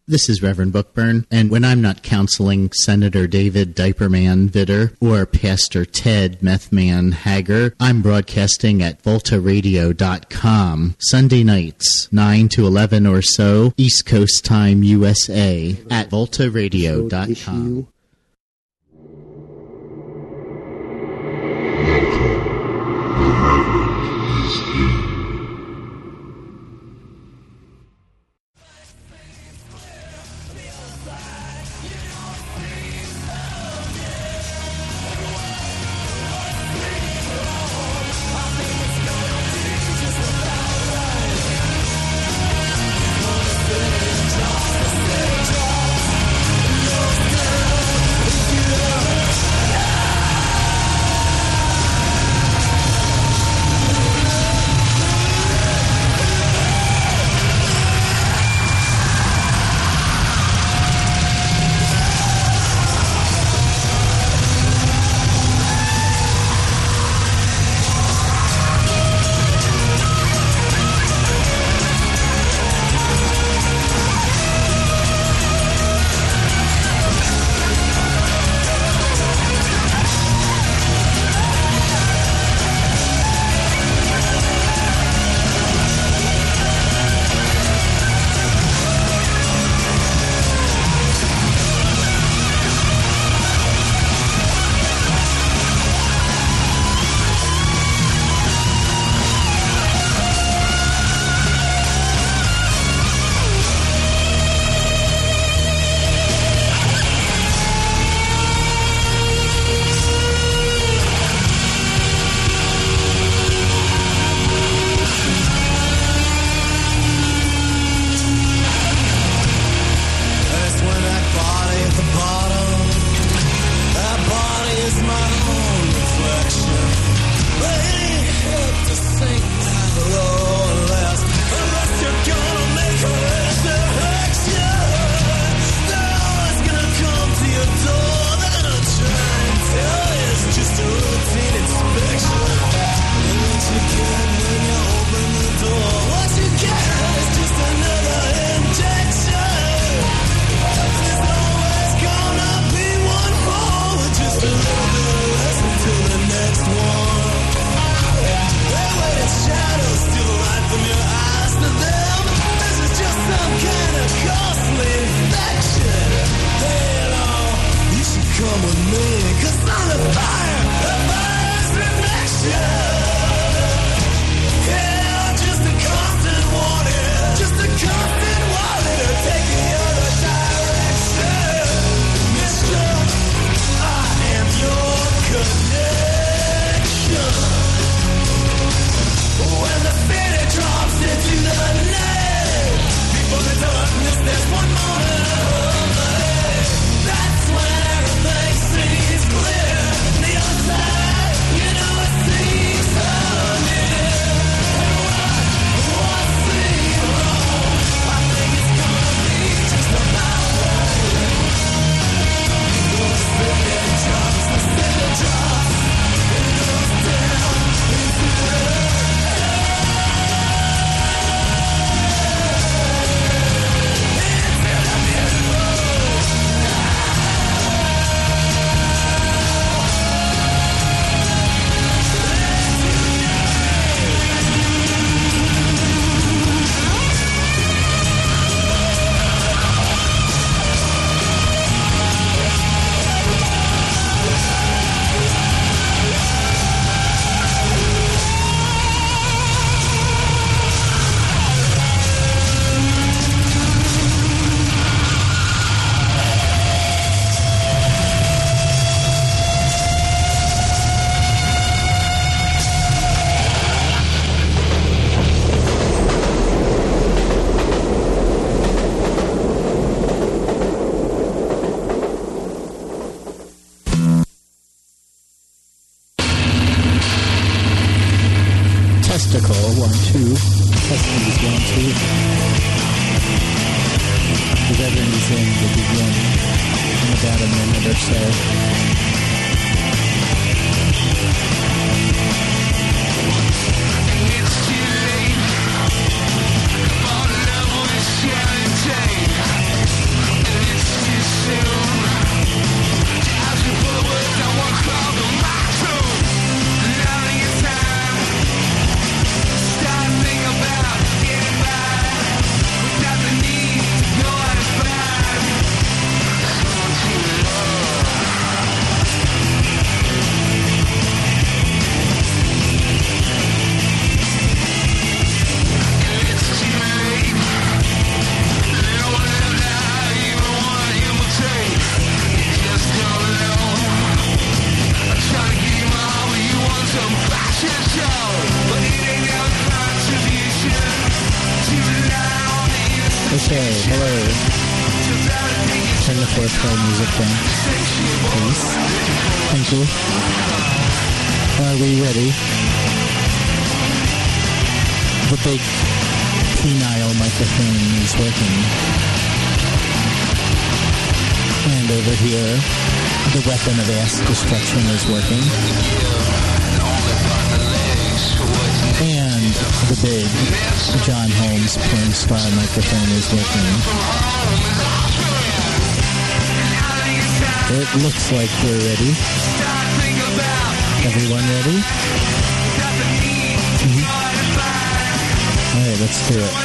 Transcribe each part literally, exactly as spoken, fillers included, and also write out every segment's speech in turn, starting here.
This is Reverend Bookburn, and when I'm not counseling Senator David Diaperman Vitter or Pastor Ted Methman Hager, I'm broadcasting at volta radio dot com Sunday nights, nine to eleven or so, East Coast Time, U S A, at volta radio dot com. one, two. Testing is one, two. The Reverend is in the begin in about a minute or so. It's too late. Our love was sharing. before I play music then. Please. Thank you. Are we ready? The big penile microphone is working. And over here, the weapon of ass destruction is working. And the big John Holmes porn star microphone is working. It looks like we're ready. Everyone ready? Mm-hmm. All right, let's do it.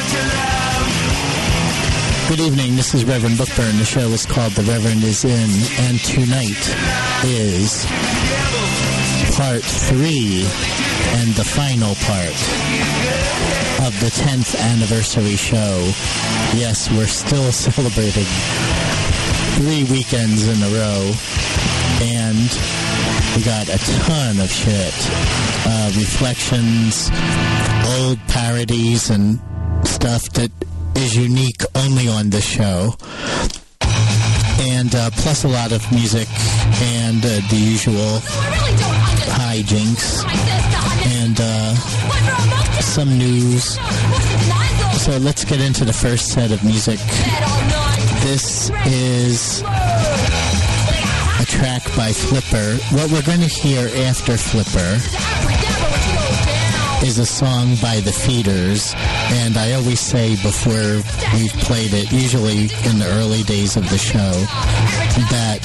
Good evening, this is Reverend Bookburn. The show is called The Reverend Is In, and tonight is part three and the final part of the tenth anniversary show. Yes, we're still celebrating three weekends in a row, and we got a ton of shit. Uh, reflections, old parodies, and stuff that is unique only on this show. And uh, plus a lot of music and uh, the usual hijinks and uh, some news. So let's get into the first set of music. This is a track by Flipper. What we're going to hear after Flipper is a song by The Feeders, and I always say before we've played it, usually in the early days of the show, that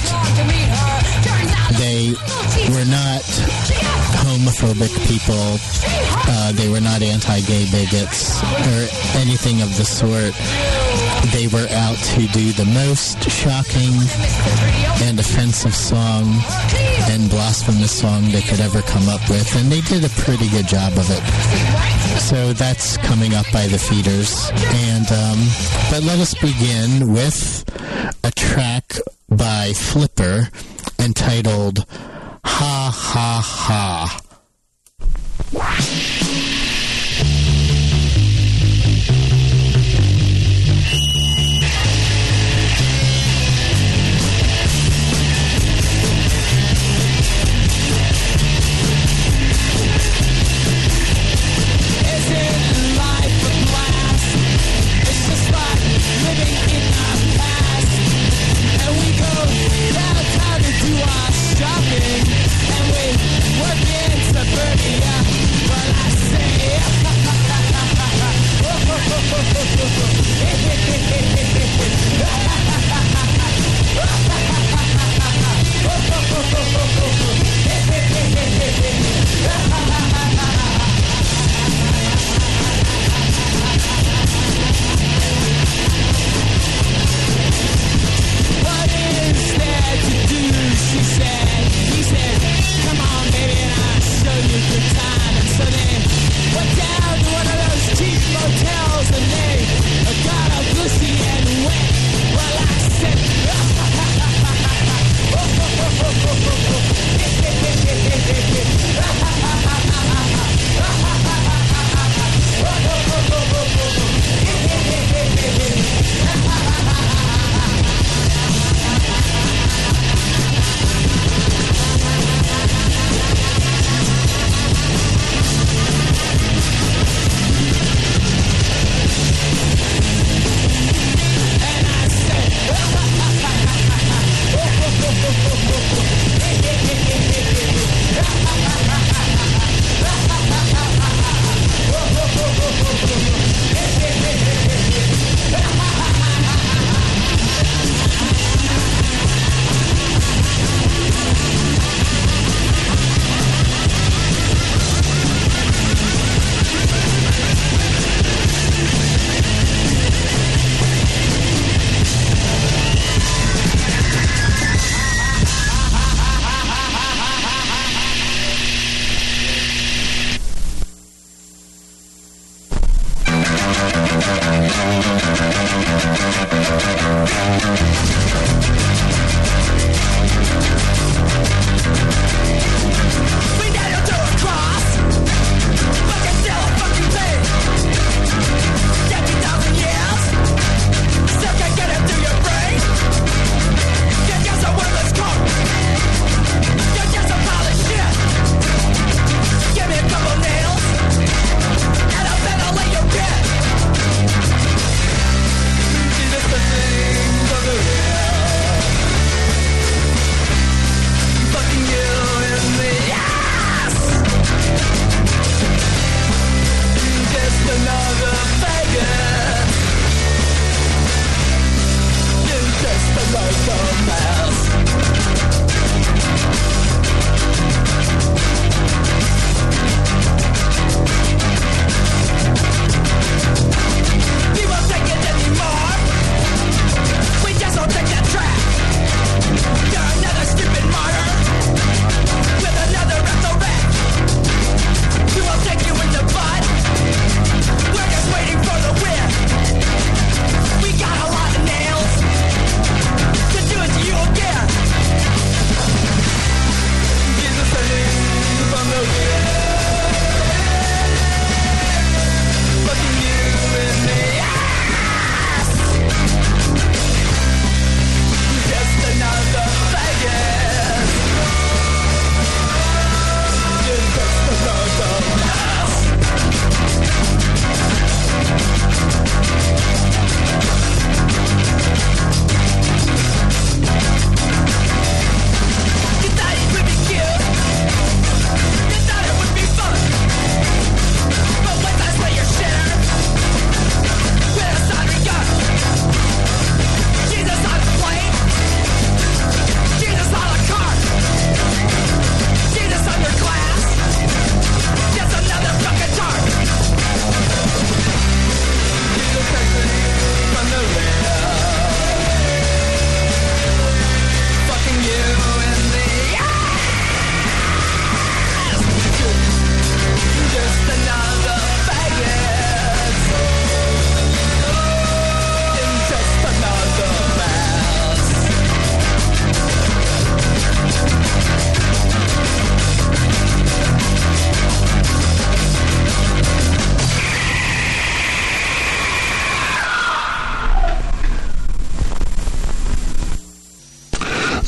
they were not homophobic people, uh, they were not anti-gay bigots, or anything of the sort. They were out to do the most shocking and offensive song and blasphemous song they could ever come up with, and they did a pretty good job of it. So that's coming up by The Feeders. And um, but let us begin with a track by Flipper entitled Ha Ha Ha. Living in our past, and we go downtown to do our shopping.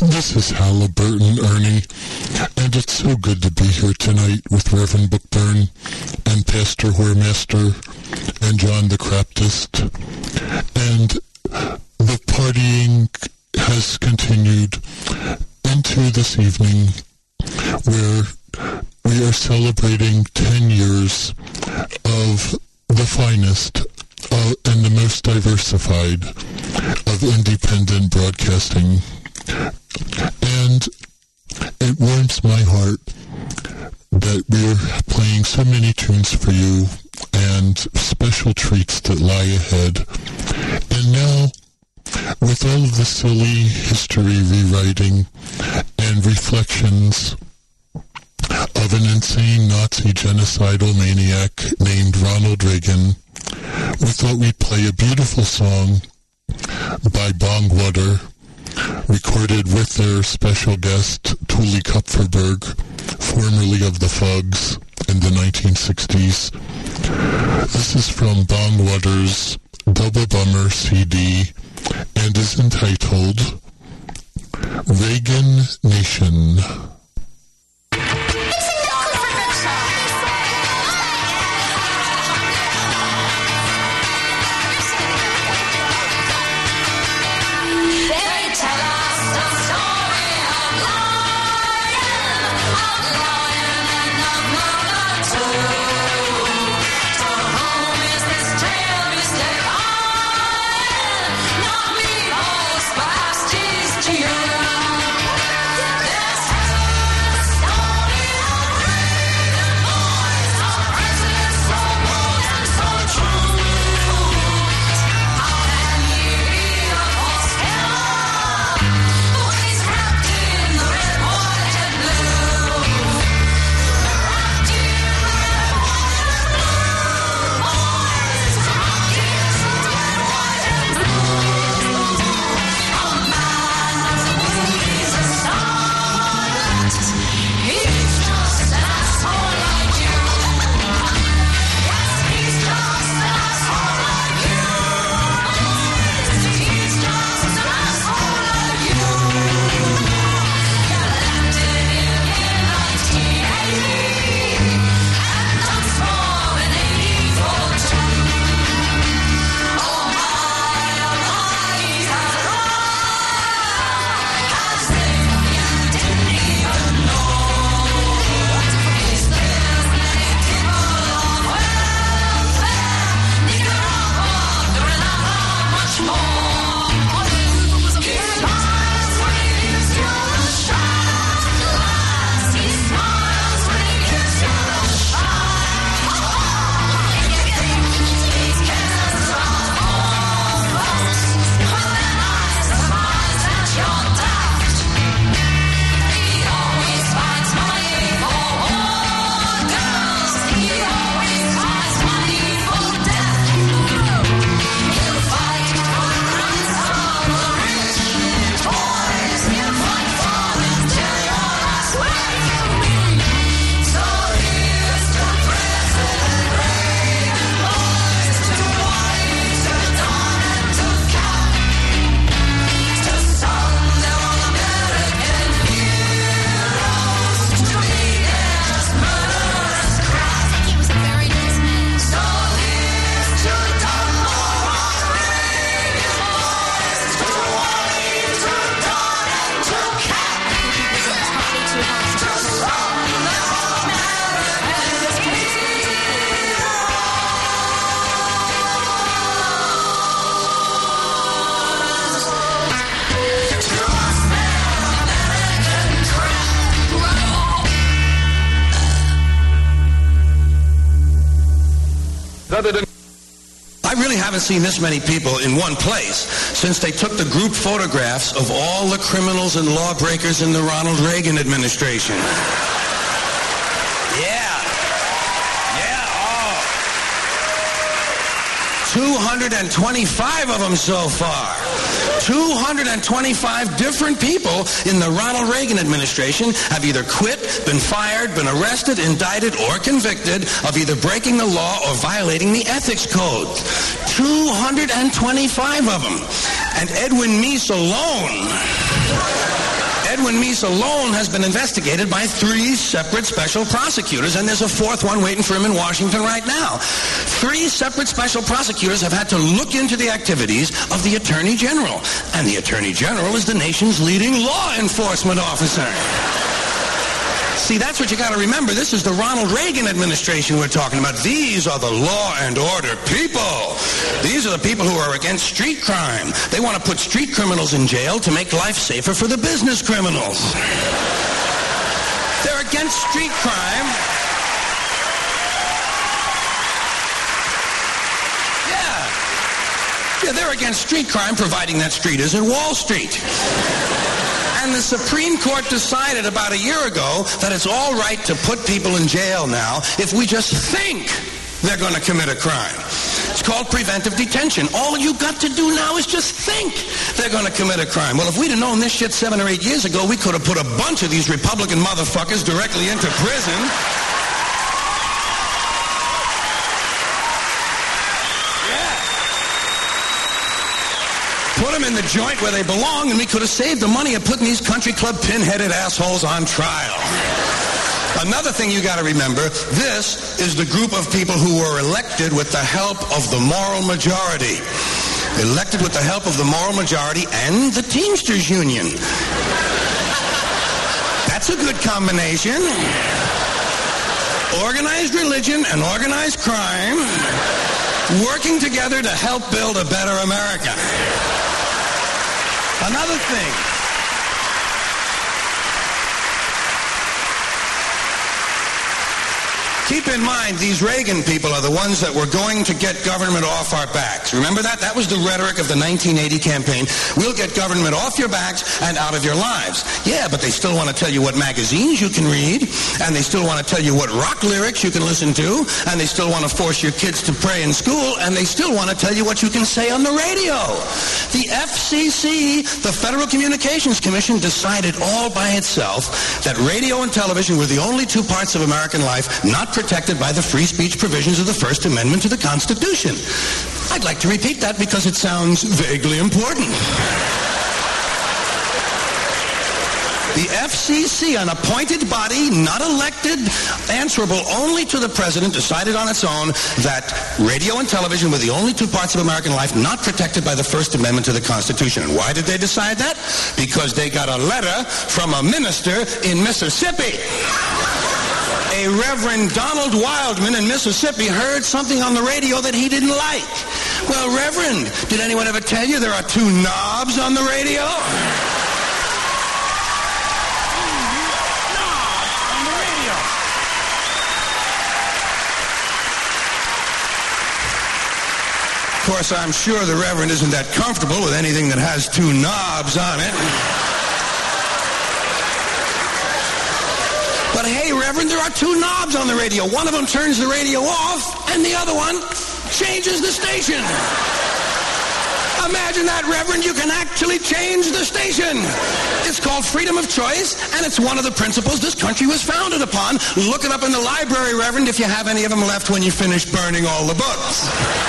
This is Halliburton Ernie, and it's so good to be here tonight with Reverend Bookburn and Pastor Whoremaster and John the Craptist. And the partying has continued into this evening, where we are celebrating ten years of the finest uh, and the most diversified of independent broadcasting. And it warms my heart that we're playing so many tunes for you and special treats that lie ahead. And now, with all of the silly history rewriting and reflections of an insane Nazi genocidal maniac named Ronald Reagan, we thought we'd play a beautiful song by Bongwater, recorded with their special guest, Thule Kupferberg, formerly of the Fugs, in the nineteen sixties. This is from Bongwater's Double Bummer C D and is entitled Reagan Nation. I really haven't seen this many people in one place since they took the group photographs of all the criminals and lawbreakers in the Ronald Reagan administration. Yeah. Yeah, oh. two hundred twenty-five of them so far. two hundred twenty-five different people in the Ronald Reagan administration have either quit, been fired, been arrested, indicted, or convicted of either breaking the law or violating the ethics code. two hundred twenty-five of them. And Edwin Meese alone Edwin Meese alone has been investigated by three separate special prosecutors, and there's a fourth one waiting for him in Washington right now. Three separate special prosecutors have had to look into the activities of the Attorney General, and the Attorney General is the nation's leading law enforcement officer. See, that's what you got to remember. This is the Ronald Reagan administration we're talking about. These are the law and order people. These are the people who are against street crime. They want to put street criminals in jail to make life safer for the business criminals. They're against street crime. Yeah. Yeah, they're against street crime, providing that street isn't Wall Street. And the Supreme Court decided about a year ago that it's all right to put people in jail now if we just think they're going to commit a crime. It's called preventive detention. All you got to do now is just think they're going to commit a crime. Well, if we'd have known this shit seven or eight years ago, we could have put a bunch of these Republican motherfuckers directly into prison. Put them in the joint where they belong, and we could have saved the money of putting these country club pin-headed assholes on trial. Another thing you got to remember, this is the group of people who were elected with the help of the moral majority. Elected with the help of the moral majority and the Teamsters Union. That's a good combination. Organized religion and organized crime working together to help build a better America. Another thing. Keep in mind, these Reagan people are the ones that were going to get government off our backs. Remember that? That was the rhetoric of the nineteen eighty campaign. We'll get government off your backs and out of your lives. Yeah, but they still want to tell you what magazines you can read, and they still want to tell you what rock lyrics you can listen to, and they still want to force your kids to pray in school, and they still want to tell you what you can say on the radio. The F C C, the Federal Communications Commission, decided all by itself that radio and television were the only two parts of American life not protected by the free speech provisions of the First Amendment to the Constitution. I'd like to repeat that because it sounds vaguely important. The F C C, an appointed body, not elected, answerable only to the president, decided on its own that radio and television were the only two parts of American life not protected by the First Amendment to the Constitution. And why did they decide that? Because they got a letter from a minister in Mississippi. A Reverend Donald Wildman in Mississippi heard something on the radio that he didn't like. Well, Reverend, did anyone ever tell you there are two knobs on the radio? Of course, I'm sure the Reverend isn't that comfortable with anything that has two knobs on it. But hey, Reverend, there are two knobs on the radio. One of them turns the radio off, and the other one changes the station. Imagine that, Reverend. You can actually change the station. It's called freedom of choice, and it's one of the principles this country was founded upon. Look it up in the library, Reverend, if you have any of them left when you finish burning all the books.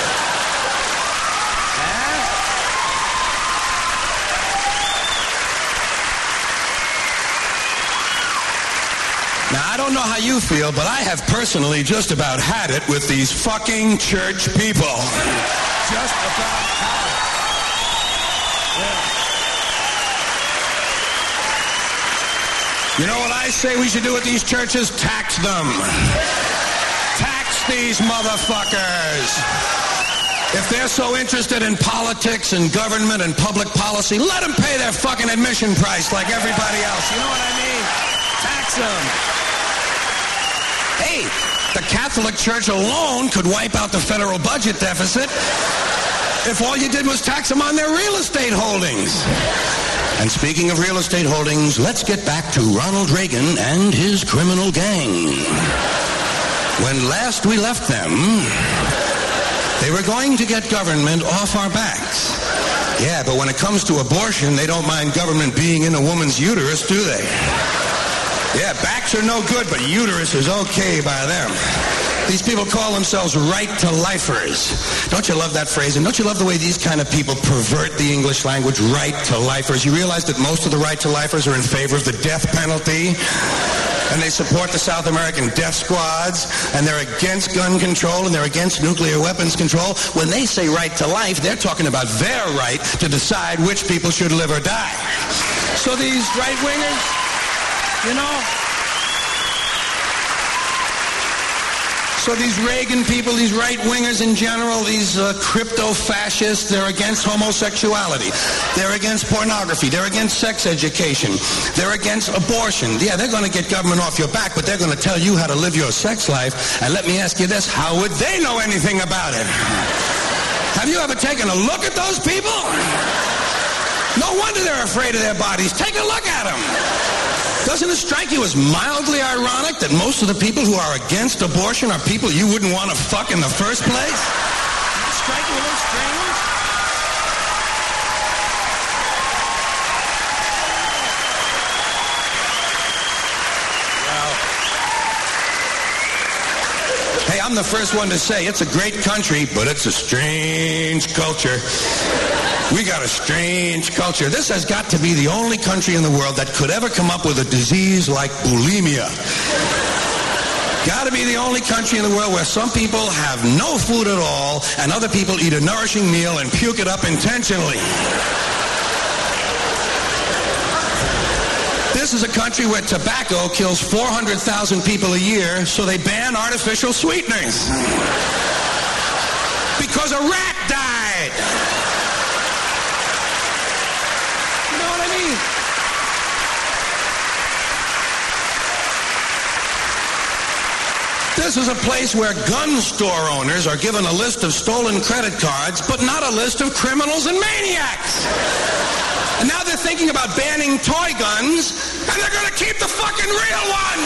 Now, I don't know how you feel, but I have personally just about had it with these fucking church people. Just about had it. Yeah. You know what I say we should do with these churches? Tax them. Tax these motherfuckers. If they're so interested in politics and government and public policy, let them pay their fucking admission price like everybody else. You know what I mean? Tax them. Hey, the Catholic Church alone could wipe out the federal budget deficit if all you did was tax them on their real estate holdings. And speaking of real estate holdings, let's get back to Ronald Reagan and his criminal gang. When last we left them, they were going to get government off our backs. Yeah, but when it comes to abortion, they don't mind government being in a woman's uterus, do they? Yeah, backs are no good, but uterus is okay by them. These people call themselves right-to-lifers. Don't you love that phrase? And don't you love the way these kind of people pervert the English language, right-to-lifers? You realize that most of the right-to-lifers are in favor of the death penalty? And they support the South American death squads, and they're against gun control, and they're against nuclear weapons control. When they say right to life, they're talking about their right to decide which people should live or die. So these right-wingers, you know... So these Reagan people, these right-wingers in general, these uh, crypto-fascists, they're against homosexuality. They're against pornography. They're against sex education. They're against abortion. Yeah, they're going to get government off your back, but they're going to tell you how to live your sex life. And let me ask you this, how would they know anything about it? Have you ever taken a look at those people? No wonder they're afraid of their bodies. Take a look at them. Doesn't it strike you as mildly ironic that most of the people who are against abortion are people you wouldn't want to fuck in the first place? Doesn't it strike you a little strange? Well, hey, I'm the first one to say it's a great country, but it's a strange culture. We got a strange culture. This has got to be the only country in the world that could ever come up with a disease like bulimia. Got to be the only country in the world where some people have no food at all and other people eat a nourishing meal and puke it up intentionally. This is a country where tobacco kills four hundred thousand people a year, so they ban artificial sweeteners. Because a rat died. This is a place where gun store owners are given a list of stolen credit cards, but not a list of criminals and maniacs. And now they're thinking about banning toy guns, and they're going to keep the fucking real ones.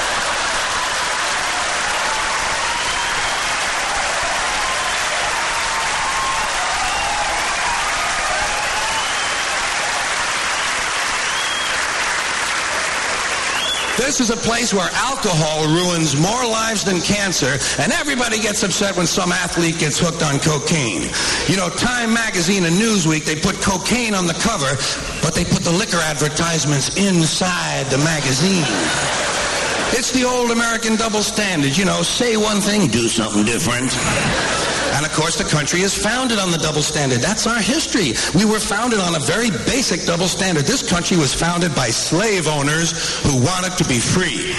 This is a place where alcohol ruins more lives than cancer, and everybody gets upset when some athlete gets hooked on cocaine. You know, Time Magazine and Newsweek, they put cocaine on the cover, but they put the liquor advertisements inside the magazine. It's the old American double standard, you know, say one thing, do something different. And, of course, the country is founded on the double standard. That's our history. We were founded on a very basic double standard. This country was founded by slave owners who wanted to be free.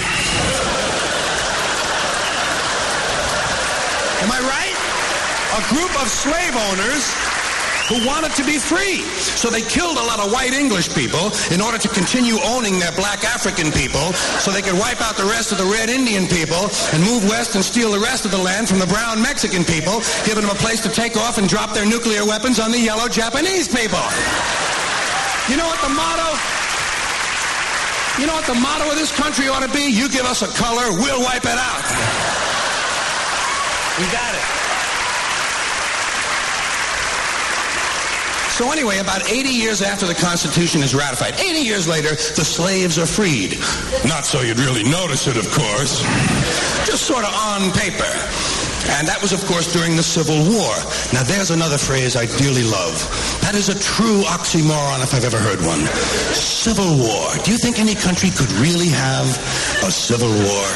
Am I right? A group of slave owners who wanted to be free. So they killed a lot of white English people in order to continue owning their black African people so they could wipe out the rest of the red Indian people and move west and steal the rest of the land from the brown Mexican people, giving them a place to take off and drop their nuclear weapons on the yellow Japanese people. You know what the motto? You know what the motto of this country ought to be? You give us a color, we'll wipe it out. We got it. So anyway, about eighty years after the Constitution is ratified, eighty years later, the slaves are freed. Not so you'd really notice it, of course. Just sort of on paper. And that was, of course, during the Civil War. Now, there's another phrase I dearly love. That is a true oxymoron if I've ever heard one. Civil War. Do you think any country could really have a civil war?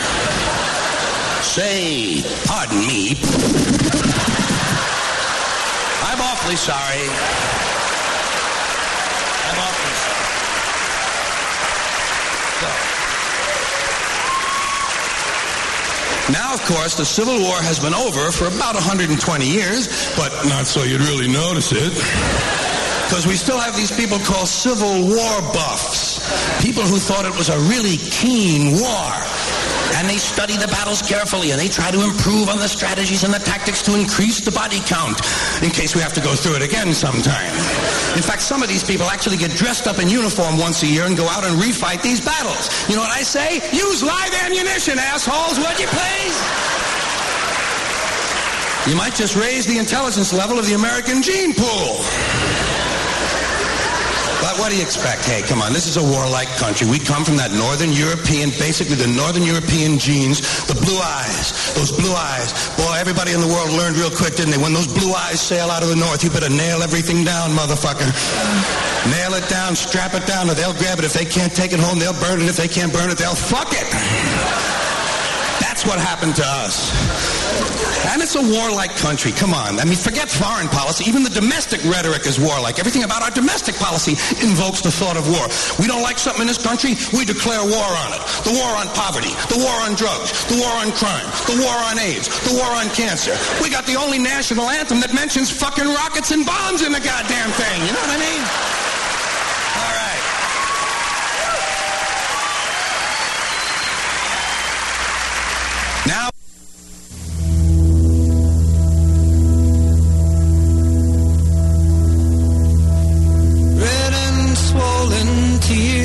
Say, pardon me. I'm awfully sorry. I'm awfully sorry. So. Now, of course, the Civil War has been over for about one hundred twenty years, but not so you'd really notice it. Because we still have these people called Civil War buffs. People who thought it was a really keen war. And they study the battles carefully, and they try to improve on the strategies and the tactics to increase the body count, in case we have to go through it again sometime. In fact, some of these people actually get dressed up in uniform once a year and go out and refight these battles. You know what I say? Use live ammunition, assholes, would you please? You might just raise the intelligence level of the American gene pool. But what do you expect? Hey, come on, this is a warlike country. We come from that northern European, basically the northern European genes, the blue eyes, those blue eyes. Boy, everybody in the world learned real quick, didn't they? When those blue eyes sail out of the north, you better nail everything down, motherfucker. Nail it down, strap it down, or they'll grab it. If they can't take it home, they'll burn it. If they can't burn it, they'll fuck it. That's what happened to us. And it's a warlike country. Come on. I mean, forget foreign policy. Even the domestic rhetoric is warlike. Everything about our domestic policy invokes the thought of war. We don't like something in this country, we declare war on it. The war on poverty, the war on drugs, the war on crime, the war on AIDS, the war on cancer. We got the only national anthem that mentions fucking rockets and bombs in the goddamn thing. You know what I mean? All right. Now, red and swollen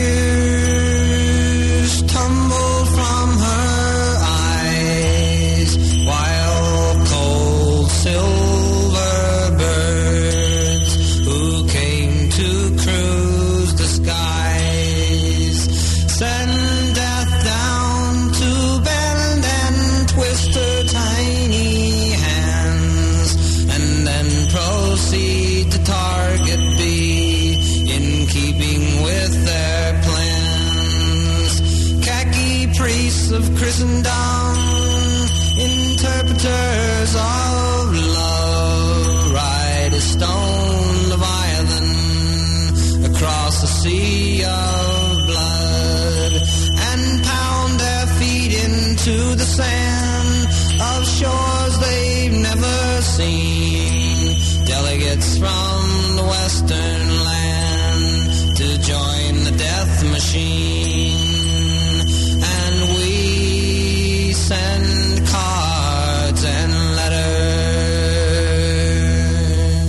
tears tumbled from her eyes, while cold silver birds who came to cruise the skies send death down to bend and twist her tiny hands, and then proceed to target B in keeping with their plans. Khaki priests of Christendom, interpreters of love, ride a stone Leviathan across a sea of blood, and pound their feet into the sand of shores they've never seen. Delegates from the western land to join the death machine, and we send cards and letters.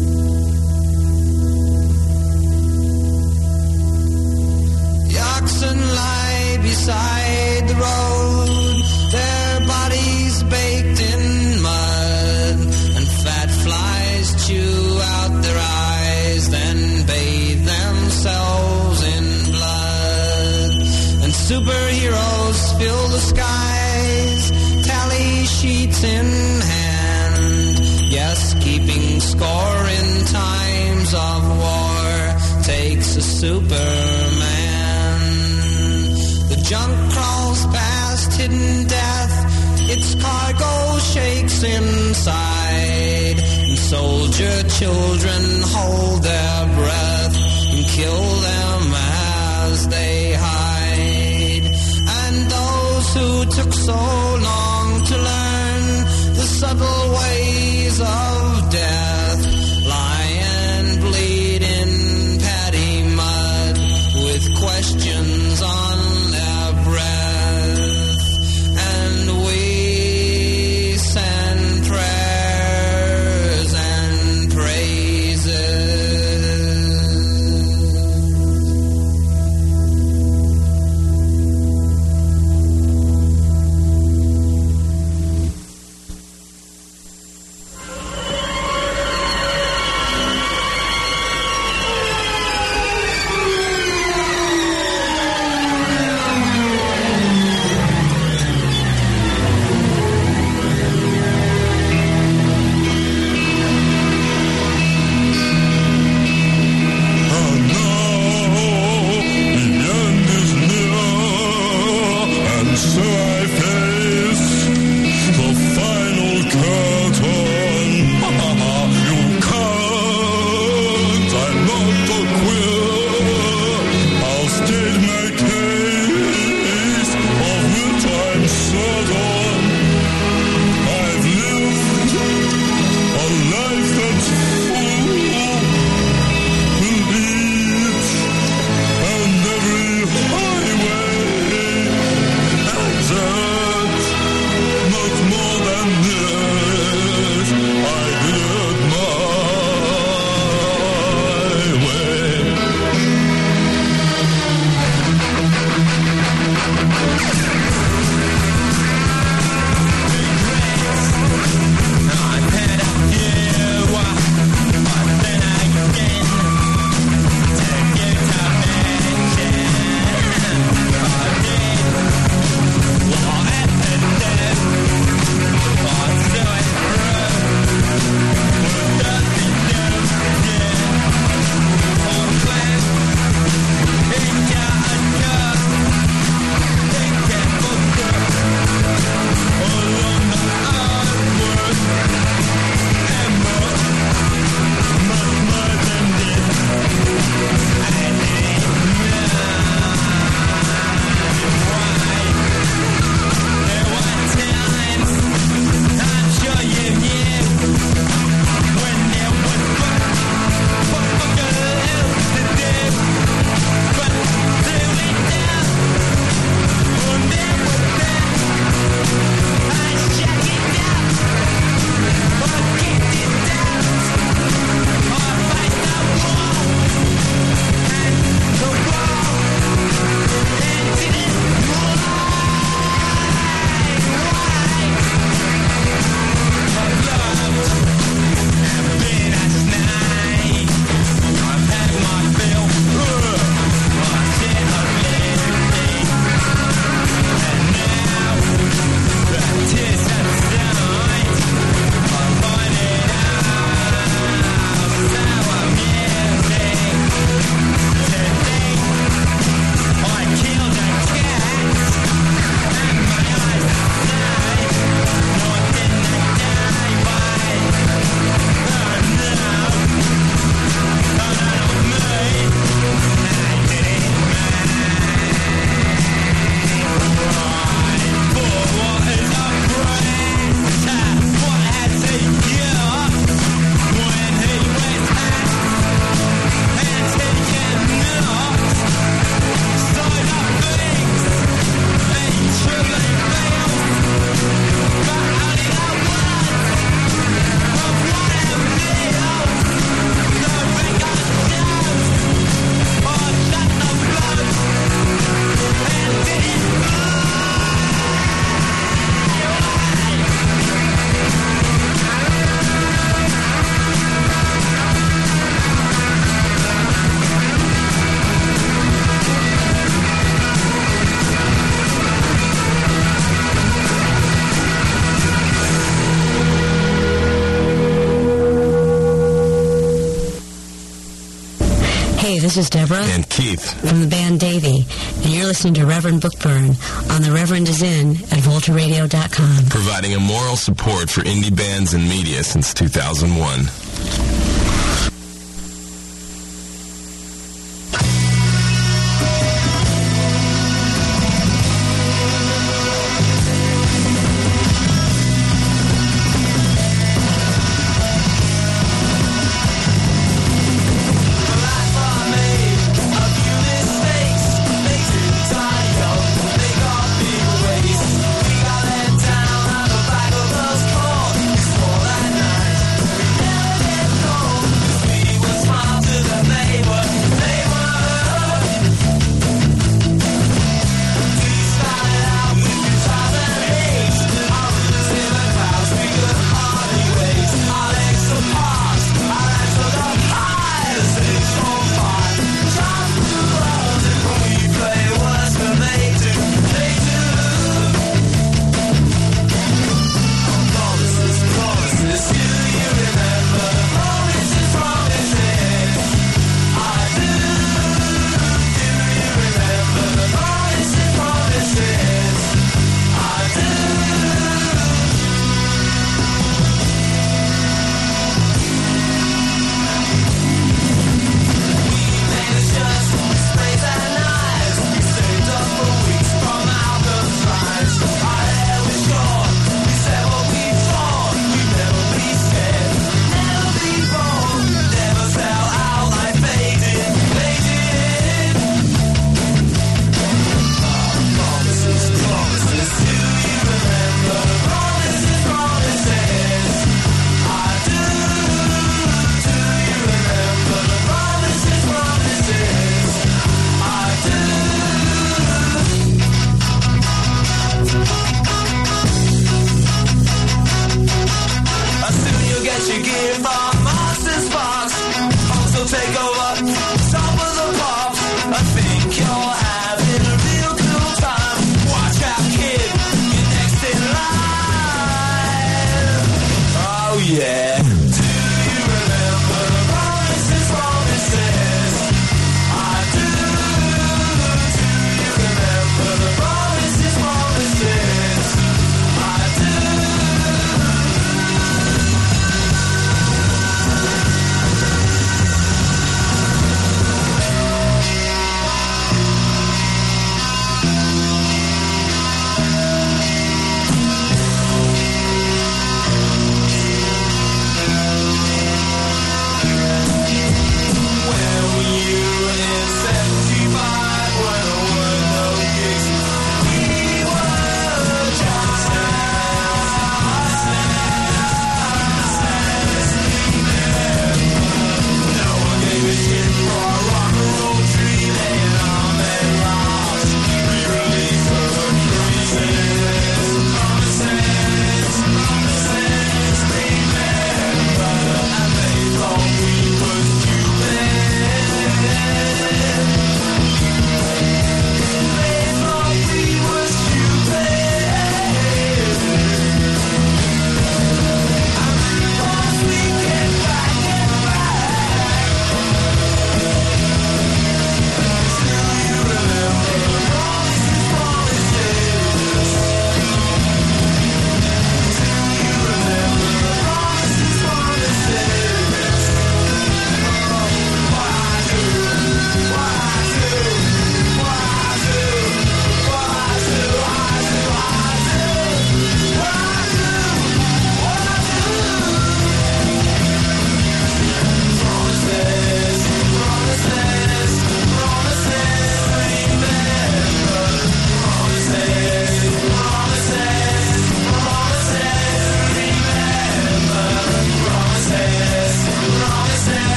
The oxen lie beside the road, their bodies baked in mud, and fat flies chew out their eyes, then bathe themselves in blood. And superheroes fill the skies, tally sheets in hand. Yes, keeping score in times of war takes a Superman. The junk crawls past hidden death, its cargo shakes inside, and soldier children hold their breath and kill them as they hide. And those who took so long to learn the subtle ways of death lie and bleed in paddy mud with questions on their breath, and we send prayers and praises. This is Deborah. And Keith. From the band Davy. And you're listening to Reverend Bookburn on The Reverend Is In at volta radio dot com. Providing a moral support for indie bands and media since two thousand one.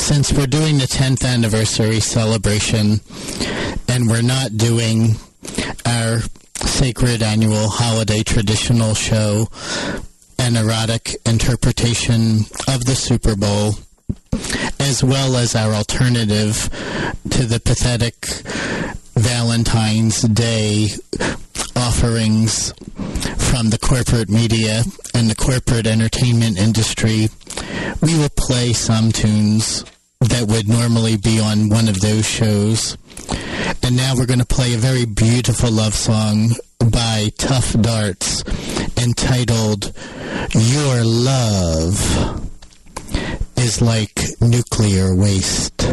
since we're doing the tenth anniversary celebration and we're not doing our sacred annual holiday traditional show, an erotic interpretation of the Super Bowl, as well as our alternative to the pathetic Valentine's Day offerings from the corporate media and the corporate entertainment industry, we will play some tunes that would normally be on one of those shows. And now we're going to play a very beautiful love song by Tough Darts entitled Your Love is Like Nuclear Waste.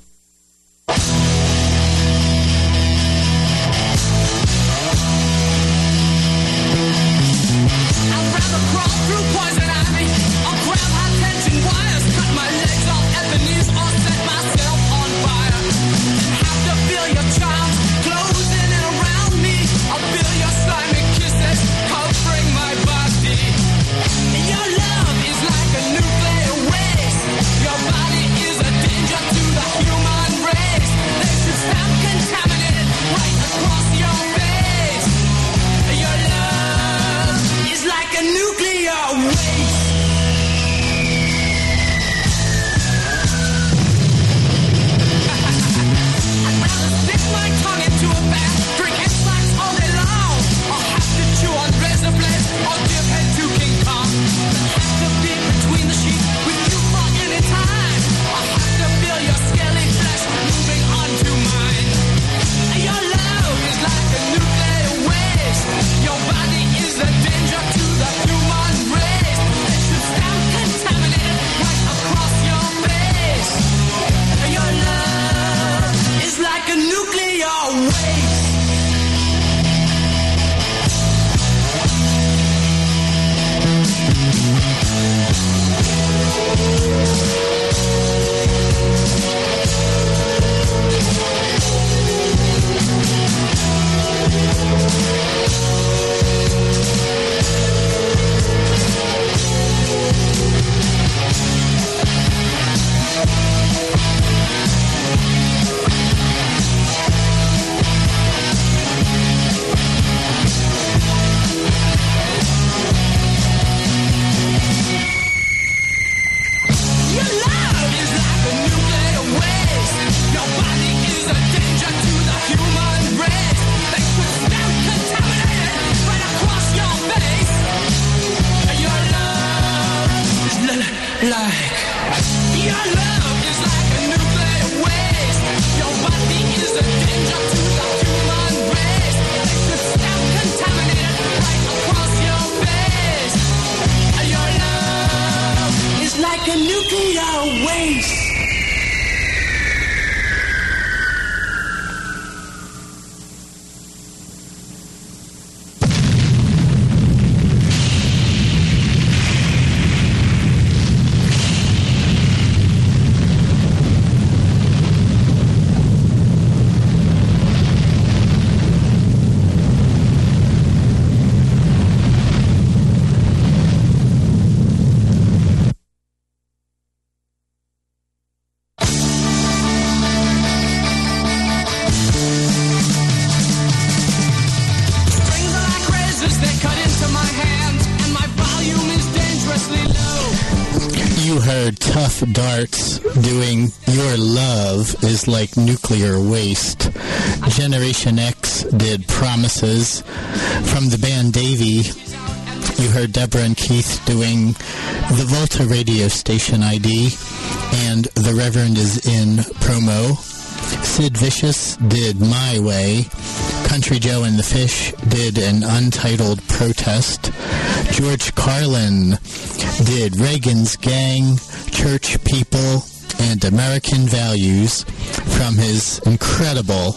Darts doing Your Love is Like Nuclear Waste. Generation X did Promises. From the band Davey, you heard Deborah and Keith doing the Volta radio station I D and The Reverend is in promo. Sid Vicious did My Way. Country Joe and the Fish did an untitled Protest. George Carlin did Reagan's Gang, Church People, and American Values from his incredible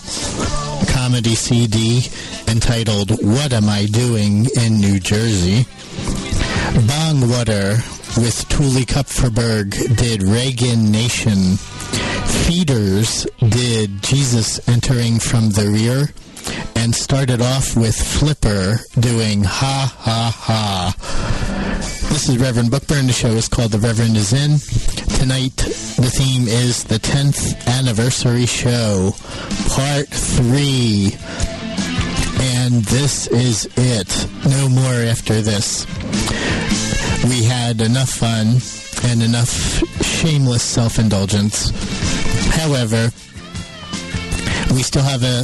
comedy C D entitled What Am I Doing in New Jersey? Bongwater with Thule Kupferberg did Reagan Nation. Feeders did Jesus Entering from the Rear, and started off with Flipper doing Ha Ha Ha. This is Reverend Bookburn. The show is called The Reverend is In. Tonight, the theme is the tenth Anniversary Show, Part three. And this is it. No more after this. We had enough fun and enough shameless self-indulgence. However, we still have a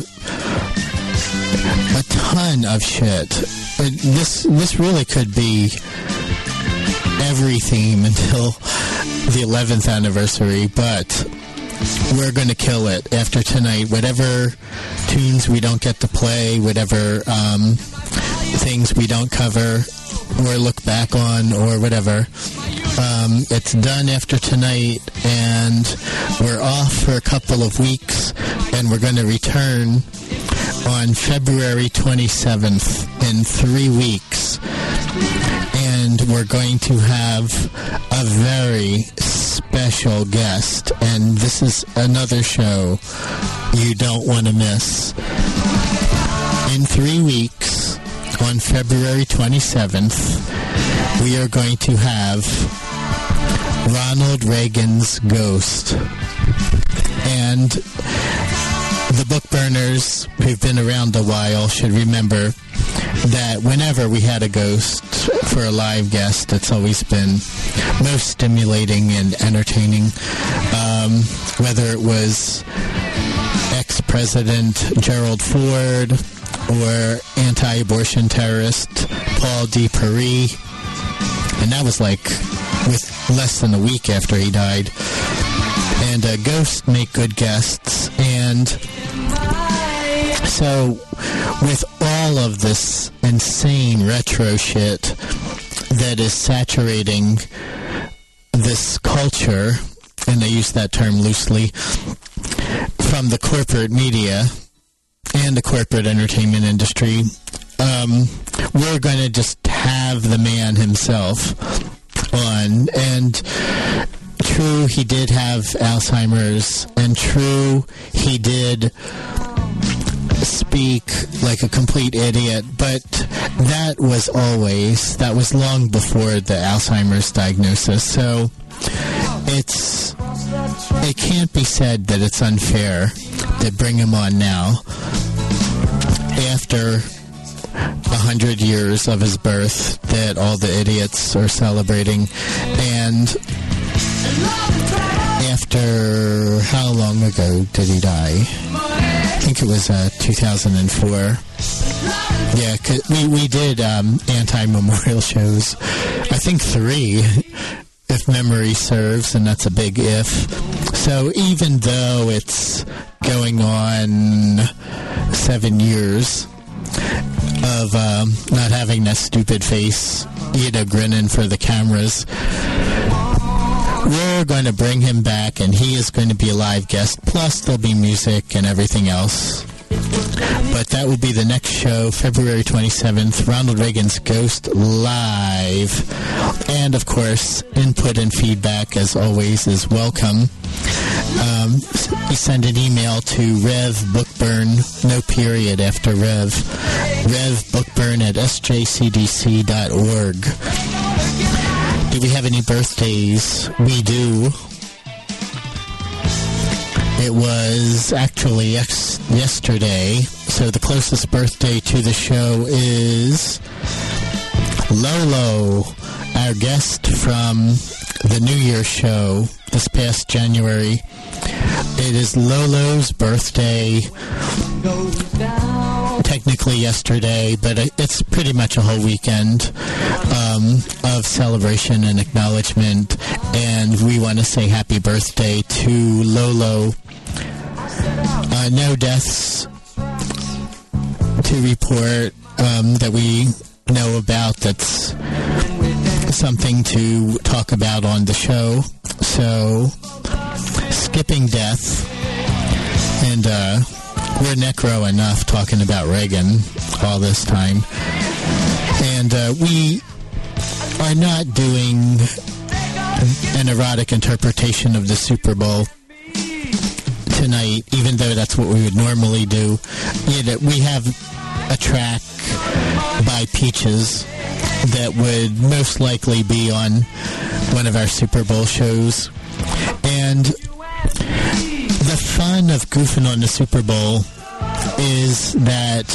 a ton of shit. This this really could be every theme until the eleventh anniversary, but we're going to kill it after tonight. Whatever tunes we don't get to play, whatever um, things we don't cover or look back on or whatever, um, it's done after tonight, and we're off for a couple of weeks, and we're going to return on February twenty-seventh in three weeks. And we're going to have a very special guest, and this is another show you don't want to miss. In three weeks, on February twenty-seventh, we are going to have Ronald Reagan's ghost. And the book burners who've been around a while should remember that whenever we had a ghost for a live guest, it's always been most stimulating and entertaining. Um, whether it was ex-President Gerald Ford or anti-abortion terrorist Paul D. Paris, and that was like with less than a week after he died. And uh, ghosts make good guests, and so with all of this insane retro shit that is saturating this culture, and I use that term loosely, from the corporate media and the corporate entertainment industry, um, we're going to just have the man himself on. And true, he did have Alzheimer's, and true, he did speak like a complete idiot, but that was always, that was long before the Alzheimer's diagnosis, so it's, it can't be said that it's unfair to bring him on now after a hundred years of his birth that all the idiots are celebrating. And after, how long ago did he die? I think it was uh, two thousand four. Yeah, 'cause we, we did um, anti-memorial shows. I think three, if memory serves, and that's a big if. So even though it's going on seven years of um, not having that stupid face, you know, grinning for the cameras, we're going to bring him back, and he is going to be a live guest. Plus, there'll be music and everything else. But that will be the next show, February twenty-seventh, Ronald Reagan's Ghost Live. And, of course, input and feedback, as always, is welcome. Um, you send an email to revbookburn, no period after rev, revbookburn at s j c d c dot org. Do we have any birthdays? We do. It was actually ex- yesterday, so the closest birthday to the show is Lolo, our guest from the New Year's show this past January. It is Lolo's birthday, technically yesterday, but it's pretty much a whole weekend um, of celebration and acknowledgement, and we want to say happy birthday to Lolo. Uh, no deaths to report um, that we know about. That's something to talk about on the show. So, skipping death, and uh, we're necro enough talking about Reagan all this time. And uh, we are not doing an erotic interpretation of the Super Bowl tonight, even though that's what we would normally do. You know, we have a track by Peaches that would most likely be on one of our Super Bowl shows. And the fun of goofing on the Super Bowl is that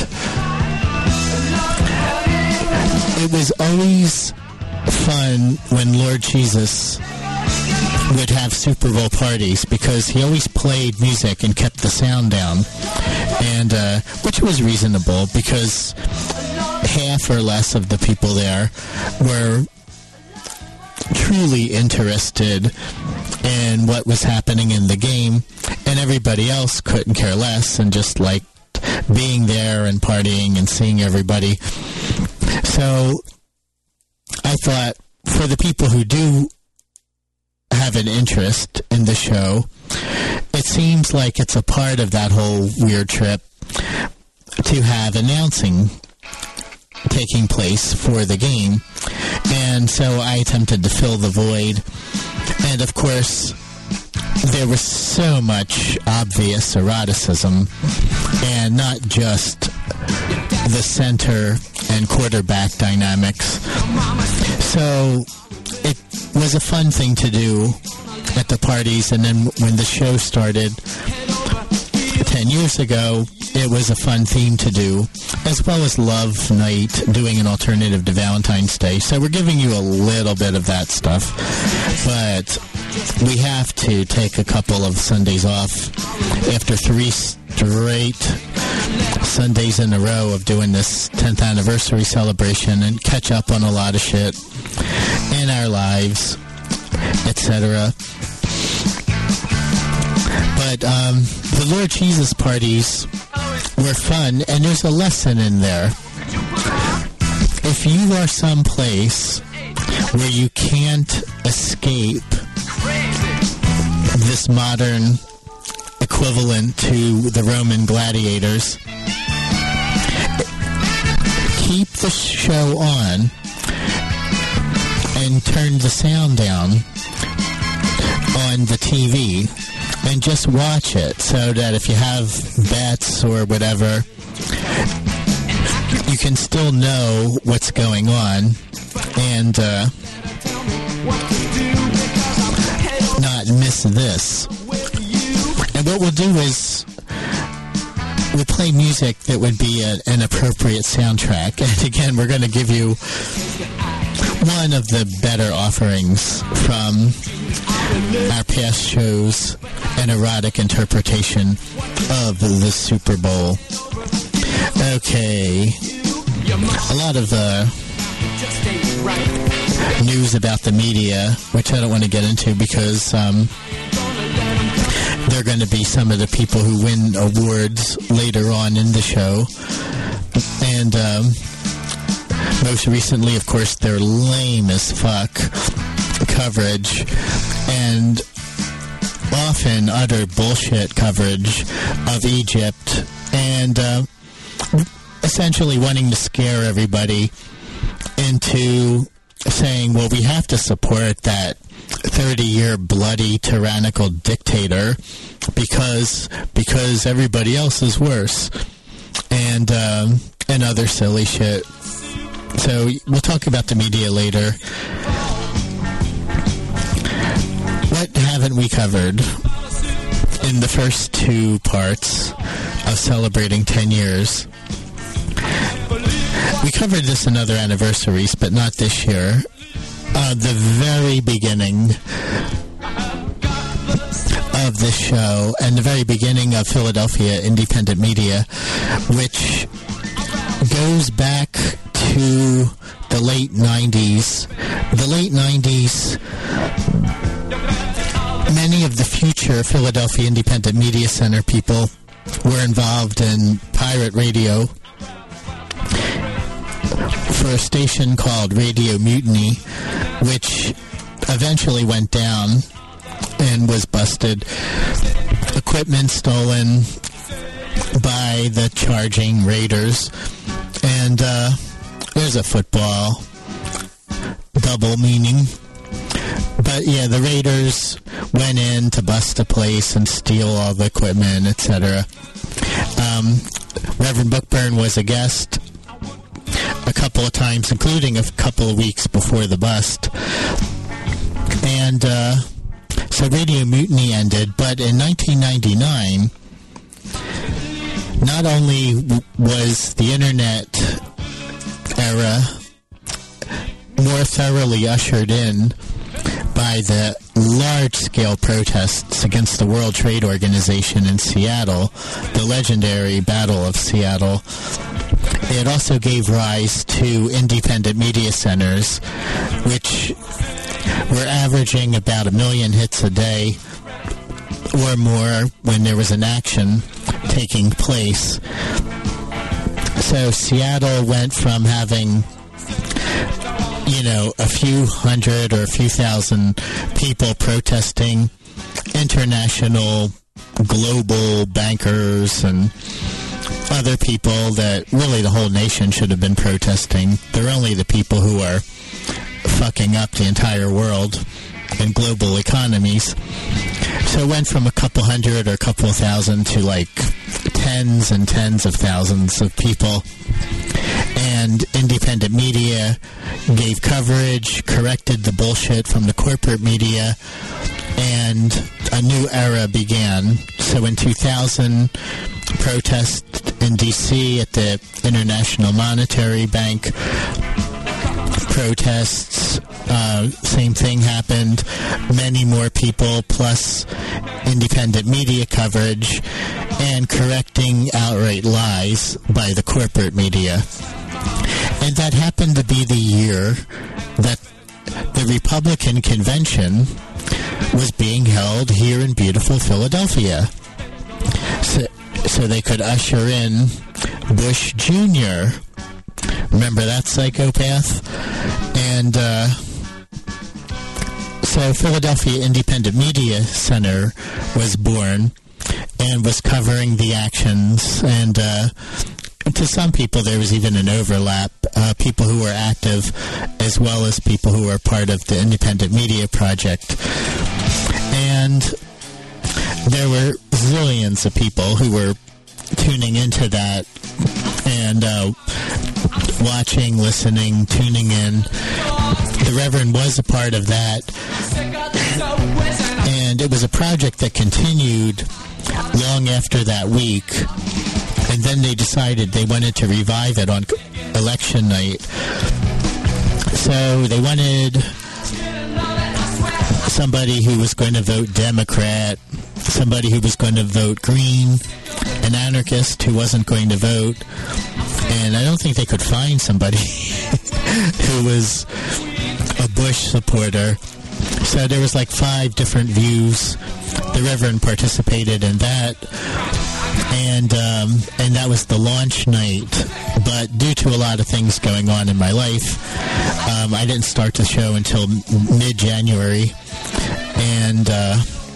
it was always fun when Lord Jesus would have Super Bowl parties, because he always played music and kept the sound down, and uh, which was reasonable, because half or less of the people there were truly interested in what was happening in the game, and everybody else couldn't care less and just liked being there and partying and seeing everybody. So I thought, for the people who do have an interest in the show, it seems like it's a part of that whole weird trip to have announcing taking place for the game. And so I attempted to fill the void. And of course, there was so much obvious eroticism, and not just the center and quarterback dynamics. So it was a fun thing to do at the parties, and then when the show started ten years ago, it was a fun theme to do, as well as Love Night, doing an alternative to Valentine's Day. So we're giving you a little bit of that stuff, but we have to take a couple of Sundays off after three straight Sundays in a row of doing this tenth anniversary celebration, and catch up on a lot of shit in our lives, et cetera. But um, the Lord Jesus parties were fun, and there's a lesson in there. If you are someplace where you can't escape this modern equivalent to the Roman gladiators, keep the show on and turn the sound down on the T V and just watch it, so that if you have bets or whatever, you can still know what's going on and uh, not miss this. And what we'll do is we'll play music that would be a, an appropriate soundtrack. And again, we're going to give you one of the better offerings from our past shows, an erotic interpretation of the Super Bowl. Okay. A lot of uh, news about the media, which I don't want to get into, because um, they're going to be some of the people who win awards later on in the show. And um, most recently, of course, their lame as fuck coverage, and often utter bullshit coverage of Egypt, and uh, essentially wanting to scare everybody into saying, well, we have to support that thirty-year bloody tyrannical dictator because because everybody else is worse, and um, and other silly shit. So we'll talk about the media later. What haven't we covered in the first two parts of celebrating ten years? We covered this in other anniversaries, but not this year. Uh, the very beginning of this show, and the very beginning of Philadelphia Independent Media, which goes back to the late nineties. The late nineties, many of the future Philadelphia Independent Media Center people were involved in pirate radio for a station called Radio Mutiny, which eventually went down and was busted. Equipment stolen by the charging raiders. And uh, there's a football double meaning. But yeah, the raiders went in to bust the place and steal all the equipment, et cetera. Um, Reverend Bookburn was a guest a couple of times, including a couple of weeks before the bust. And uh, so Radio Mutiny ended, but in nineteen ninety-nine, not only w- was the Internet era more thoroughly ushered in by the large-scale protests against the World Trade Organization in Seattle, the legendary Battle of Seattle, it also gave rise to independent media centers, which were averaging about a million hits a day or more when there was an action taking place. So Seattle went from having, you know, a few hundred or a few thousand people protesting, international, global bankers and other people that really the whole nation should have been protesting. They're only the people who are fucking up the entire world and global economies. So it went from a couple hundred or a couple of thousand to like tens and tens of thousands of people. And independent media gave coverage, corrected the bullshit from the corporate media, and a new era began. So in two thousand, protests in D C at the International Monetary Bank, protests, uh, same thing happened. Many more people, plus independent media coverage, and correcting outright lies by the corporate media. And that happened to be the year that the Republican convention was being held here in beautiful Philadelphia. So, so they could usher in Bush Junior Remember that psychopath? And uh, so Philadelphia Independent Media Center was born and was covering the actions. And uh, to some people, there was even an overlap. Uh, people who were active as well as people who were part of the Independent Media Project. And there were zillions of people who were tuning into that and uh, watching, listening, tuning in. The Reverend was a part of that. And it was a project that continued long after that week. And then they decided they wanted to revive it on election night. So they wanted somebody who was going to vote Democrat, somebody who was going to vote Green, an anarchist who wasn't going to vote, and I don't think they could find somebody who was a Bush supporter. So there was like five different views. The Reverend participated in that, and um, and that was the launch night. But due to a lot of things going on in my life, um, I didn't start the show until mid-January, and uh,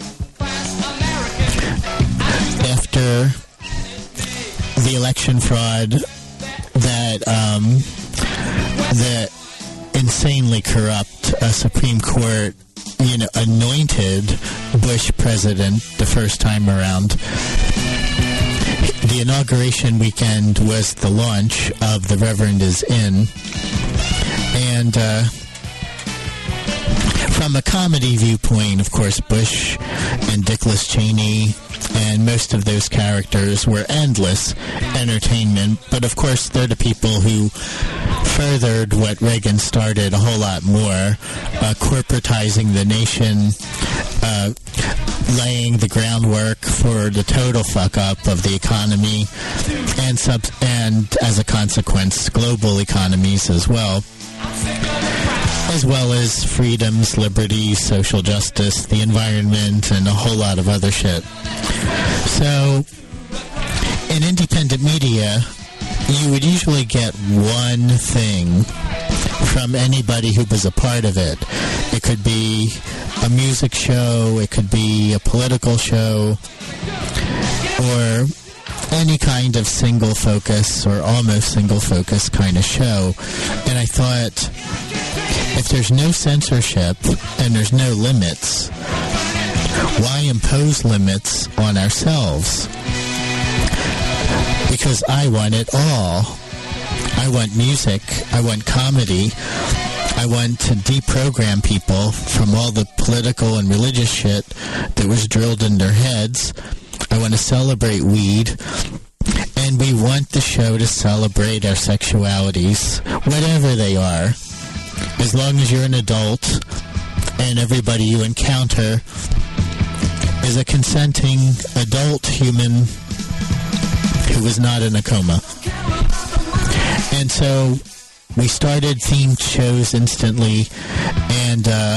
after the election fraud that um, the insanely corrupt uh, Supreme Court, you know, anointed Bush president the first time around, the inauguration weekend was the launch of The Reverend is In. And uh, from a comedy viewpoint, of course, Bush and Dickless Cheney and most of those characters were endless entertainment. But of course, they're the people who furthered what Reagan started a whole lot more, uh, corporatizing the nation, uh, laying the groundwork for the total fuck-up of the economy, and, sub- and as a consequence, global economies as well, as well as freedoms, liberties, social justice, the environment, and a whole lot of other shit. So, in independent media, you would usually get one thing from anybody who was a part of it. It could be a music show, it could be a political show, or any kind of single focus or almost single focus kind of show. And I thought, if there's no censorship and there's no limits, why impose limits on ourselves? Because I want it all. I want music. I want comedy. I want to deprogram people from all the political and religious shit that was drilled in their heads. I want to celebrate weed. And we want the show to celebrate our sexualities, whatever they are. As long as you're an adult and everybody you encounter is a consenting adult human who is not in a coma. And so we started themed shows instantly, and uh,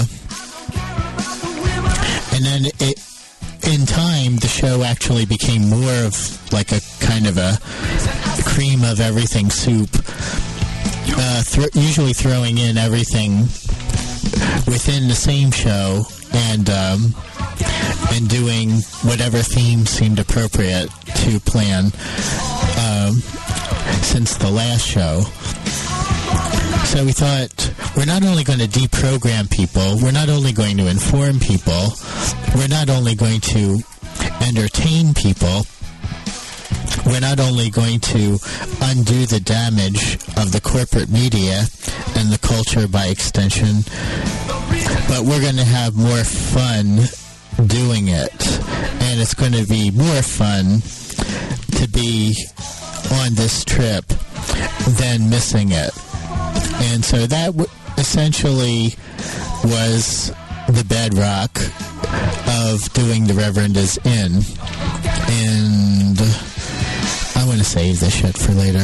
and then it, in time, the show actually became more of like a kind of a cream of everything soup, uh, th- usually throwing in everything within the same show and um, and doing whatever theme seemed appropriate to plan um, since the last show. So we thought, we're not only going to deprogram people, we're not only going to inform people, we're not only going to entertain people, we're not only going to undo the damage of the corporate media and the culture by extension, but we're going to have more fun doing it. And it's going to be more fun to be on this trip than missing it. And so that w- essentially was the bedrock of doing The Reverend Is In. And I want to save this shit for later.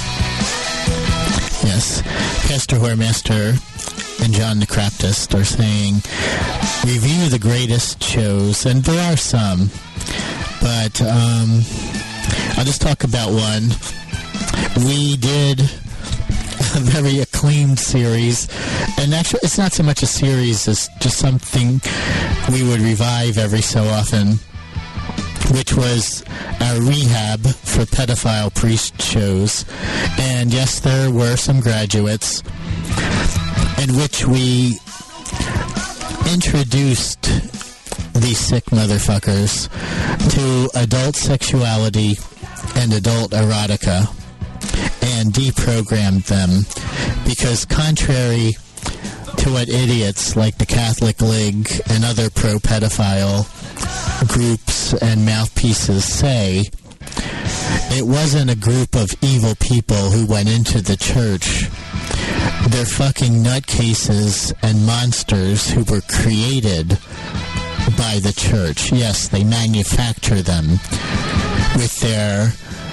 Yes. Pastor Whoremaster and John the Craptist are saying, review the greatest shows, and there are some, but um, I'll just talk about one. We did a very acclaimed series, and actually it's not so much a series as just something we would revive every so often, which was our rehab for pedophile priest shows. And yes, there were some graduates in which we introduced these sick motherfuckers to adult sexuality and adult erotica and deprogrammed them, because contrary to what idiots like the Catholic League and other pro-pedophile groups and mouthpieces say, it wasn't a group of evil people who went into the church. They're fucking nutcases and monsters who were created by the church. Yes, they manufacture them with their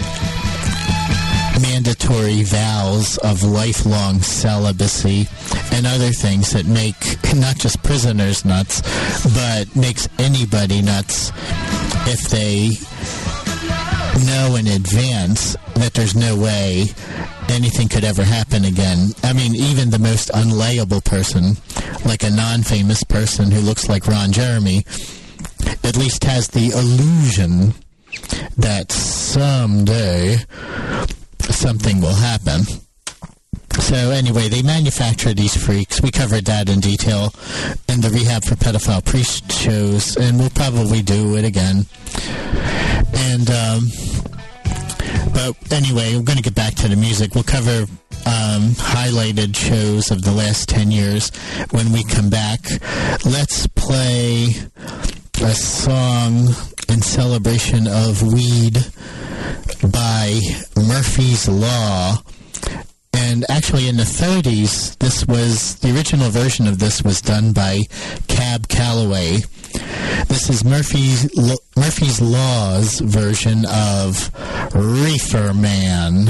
mandatory vows of lifelong celibacy and other things that make not just prisoners nuts, but makes anybody nuts if they know in advance that there's no way anything could ever happen again. I mean, even the most unlayable person, like a non-famous person who looks like Ron Jeremy, at least has the illusion that someday something will happen. So anyway, they manufacture these freaks. We covered that in detail in the Rehab for Pedophile Priest shows, and we'll probably do it again. And, um, but anyway, we're going to get back to the music. We'll cover um, highlighted shows of the last ten years when we come back. Let's play a song in celebration of weed by Murphy's Law. And actually in the thirties, this was, the original version of this was done by Cab Calloway. This is Murphy's, Murphy's Law's version of Reefer Man.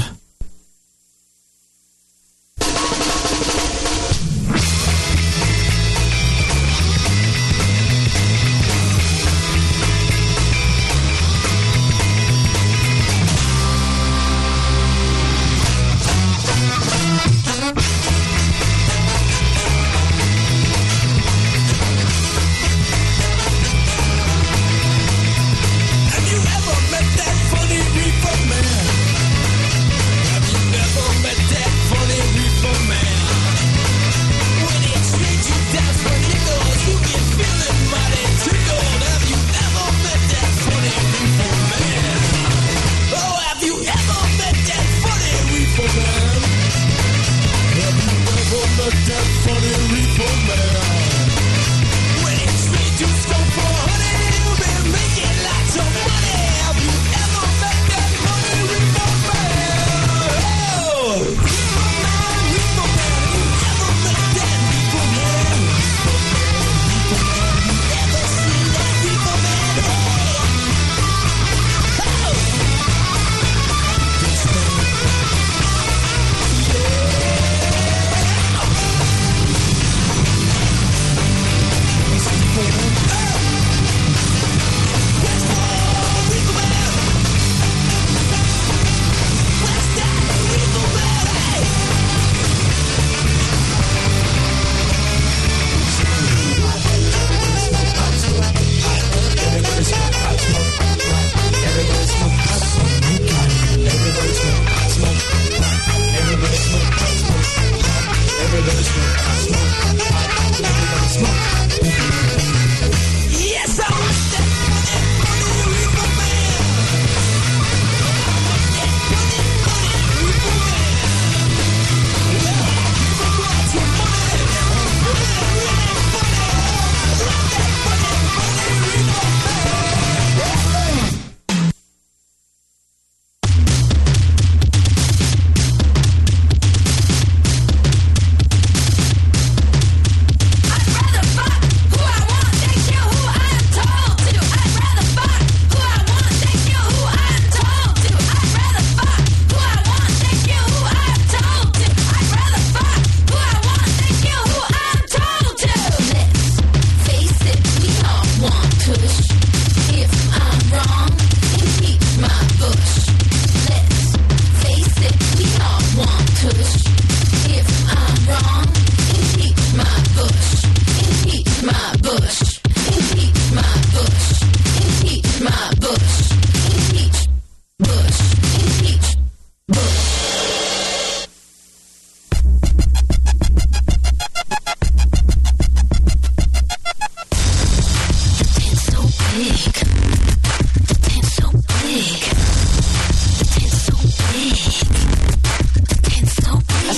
Have you ever met that funny reefer man?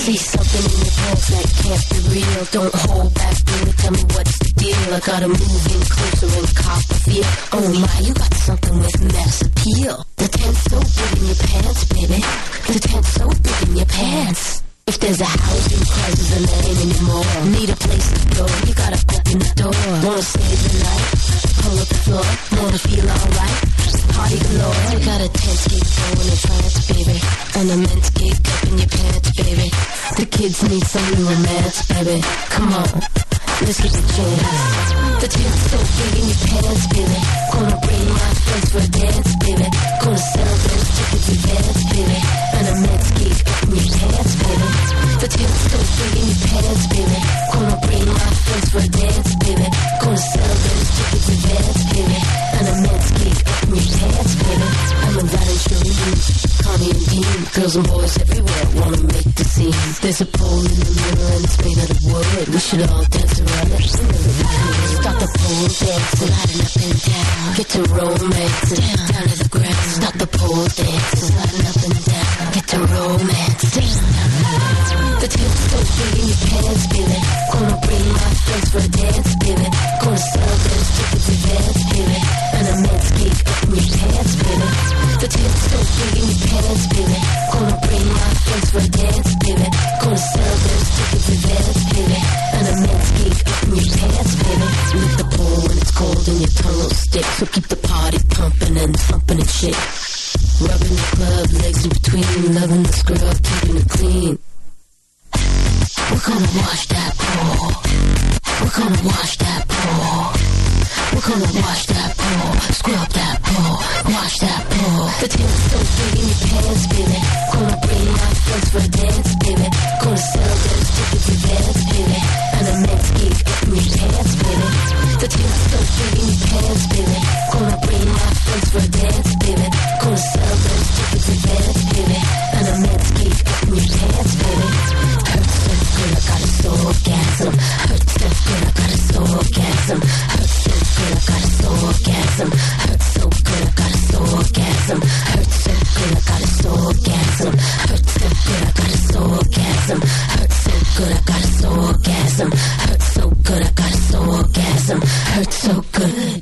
See something in your pants that can't be real. Don't hold back, baby, tell me what's the deal. I gotta move in closer and cop a feel. Oh my, you got something with mass appeal. The tent's so big in your pants, baby. The tent's so big in your pants. If there's a housing crisis and there ain't anymore, need a place to go, you gotta open the door. Wanna save the night, pull up the floor, wanna feel alright, party galore. You got a tent gig going in France, baby, an immense gig up in your pants, baby. The kids need some new romance, baby. Come on, let's get a chance. The tent's so big in your pants, baby. Gonna bring my friends for a dance, baby. Gonna sell those tickets in advance, baby. An immense gig up in your pants, baby. The tent's so big in your pants, baby. Gonna bring my friends for a dance, baby. Gonna sell those tickets in advance, baby. An immense gig up in your pants, baby. I'm a Val and Shireen, Connie and Dean. Girls and boys everywhere wanna make the scene. There's a pole in the middle and it's made out of wood. We should all dance around it. Stop the pole dancing, sliding up and down. Get to romancing, down, down to the ground. Stop the pole dancing, sliding up and down. Get to romancing, down, down. The tent's so big in your pants, baby. Gonna bring my friends for a dance, baby. Gonna sell those tickets in advance, baby. An immense gig up in your pants, baby. The tent's so big in your pants, baby. Gonna bring my friends for a dance, baby. Gonna sell those tickets in advance, baby. An immense gig up in your pants, baby. Lick the pole when it's cold and your tongue will stick. So keep the party pumping and thumping and shit. Rubbing the club, legs in between. Loving the scrub, keeping it clean. We're gonna wash that pole. We're gonna wash that pole. We're gonna wash that pole. Scrub that pole. Wash that pole. The tent's so big in your pants, baby. Gonna bring my friends for a dance, baby. Gonna sell those tickets in advance, baby. An immense gig up in your pants, baby. The tent's so big in your pants, baby. Gonna bring my friends for a dance, baby. Gonna sell those tickets in advance, baby. An immense gig up in your pants, baby. Hurts so good, I got a soul orgasm. Hurts so good, I got a soul orgasm. Hurts so good, I got a soul orgasm. Hurts so good, I got a soul orgasm. Hurts so good, I got a soul orgasm. Hurts so good, I got a soul orgasm. Hurts so good, I got a soul orgasm. Hurts so good, I got a soul orgasm. Hurts so good.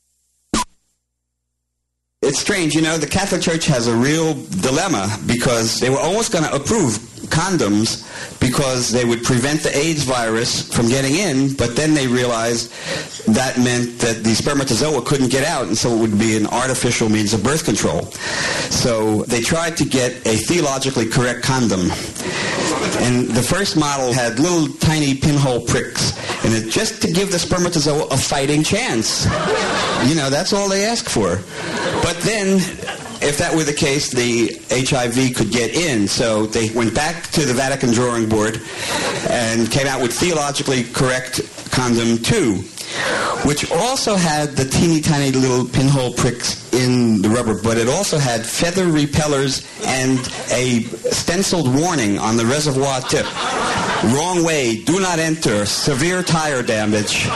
It's strange, you know, the Catholic Church has a real dilemma because they were almost going to approve condoms because they would prevent the AIDS virus from getting in, but then they realized that meant that the spermatozoa couldn't get out, and so it would be an artificial means of birth control. So they tried to get a theologically correct condom. And the first model had little tiny pinhole pricks in it just to give the spermatozoa a fighting chance. You know, that's all they asked for. But then, if that were the case, the H I V could get in. So they went back to the Vatican drawing board and came out with theologically correct condom two, which also had the teeny tiny little pinhole pricks in the rubber, but it also had feather repellers and a stenciled warning on the reservoir tip. Wrong way, do not enter, severe tire damage.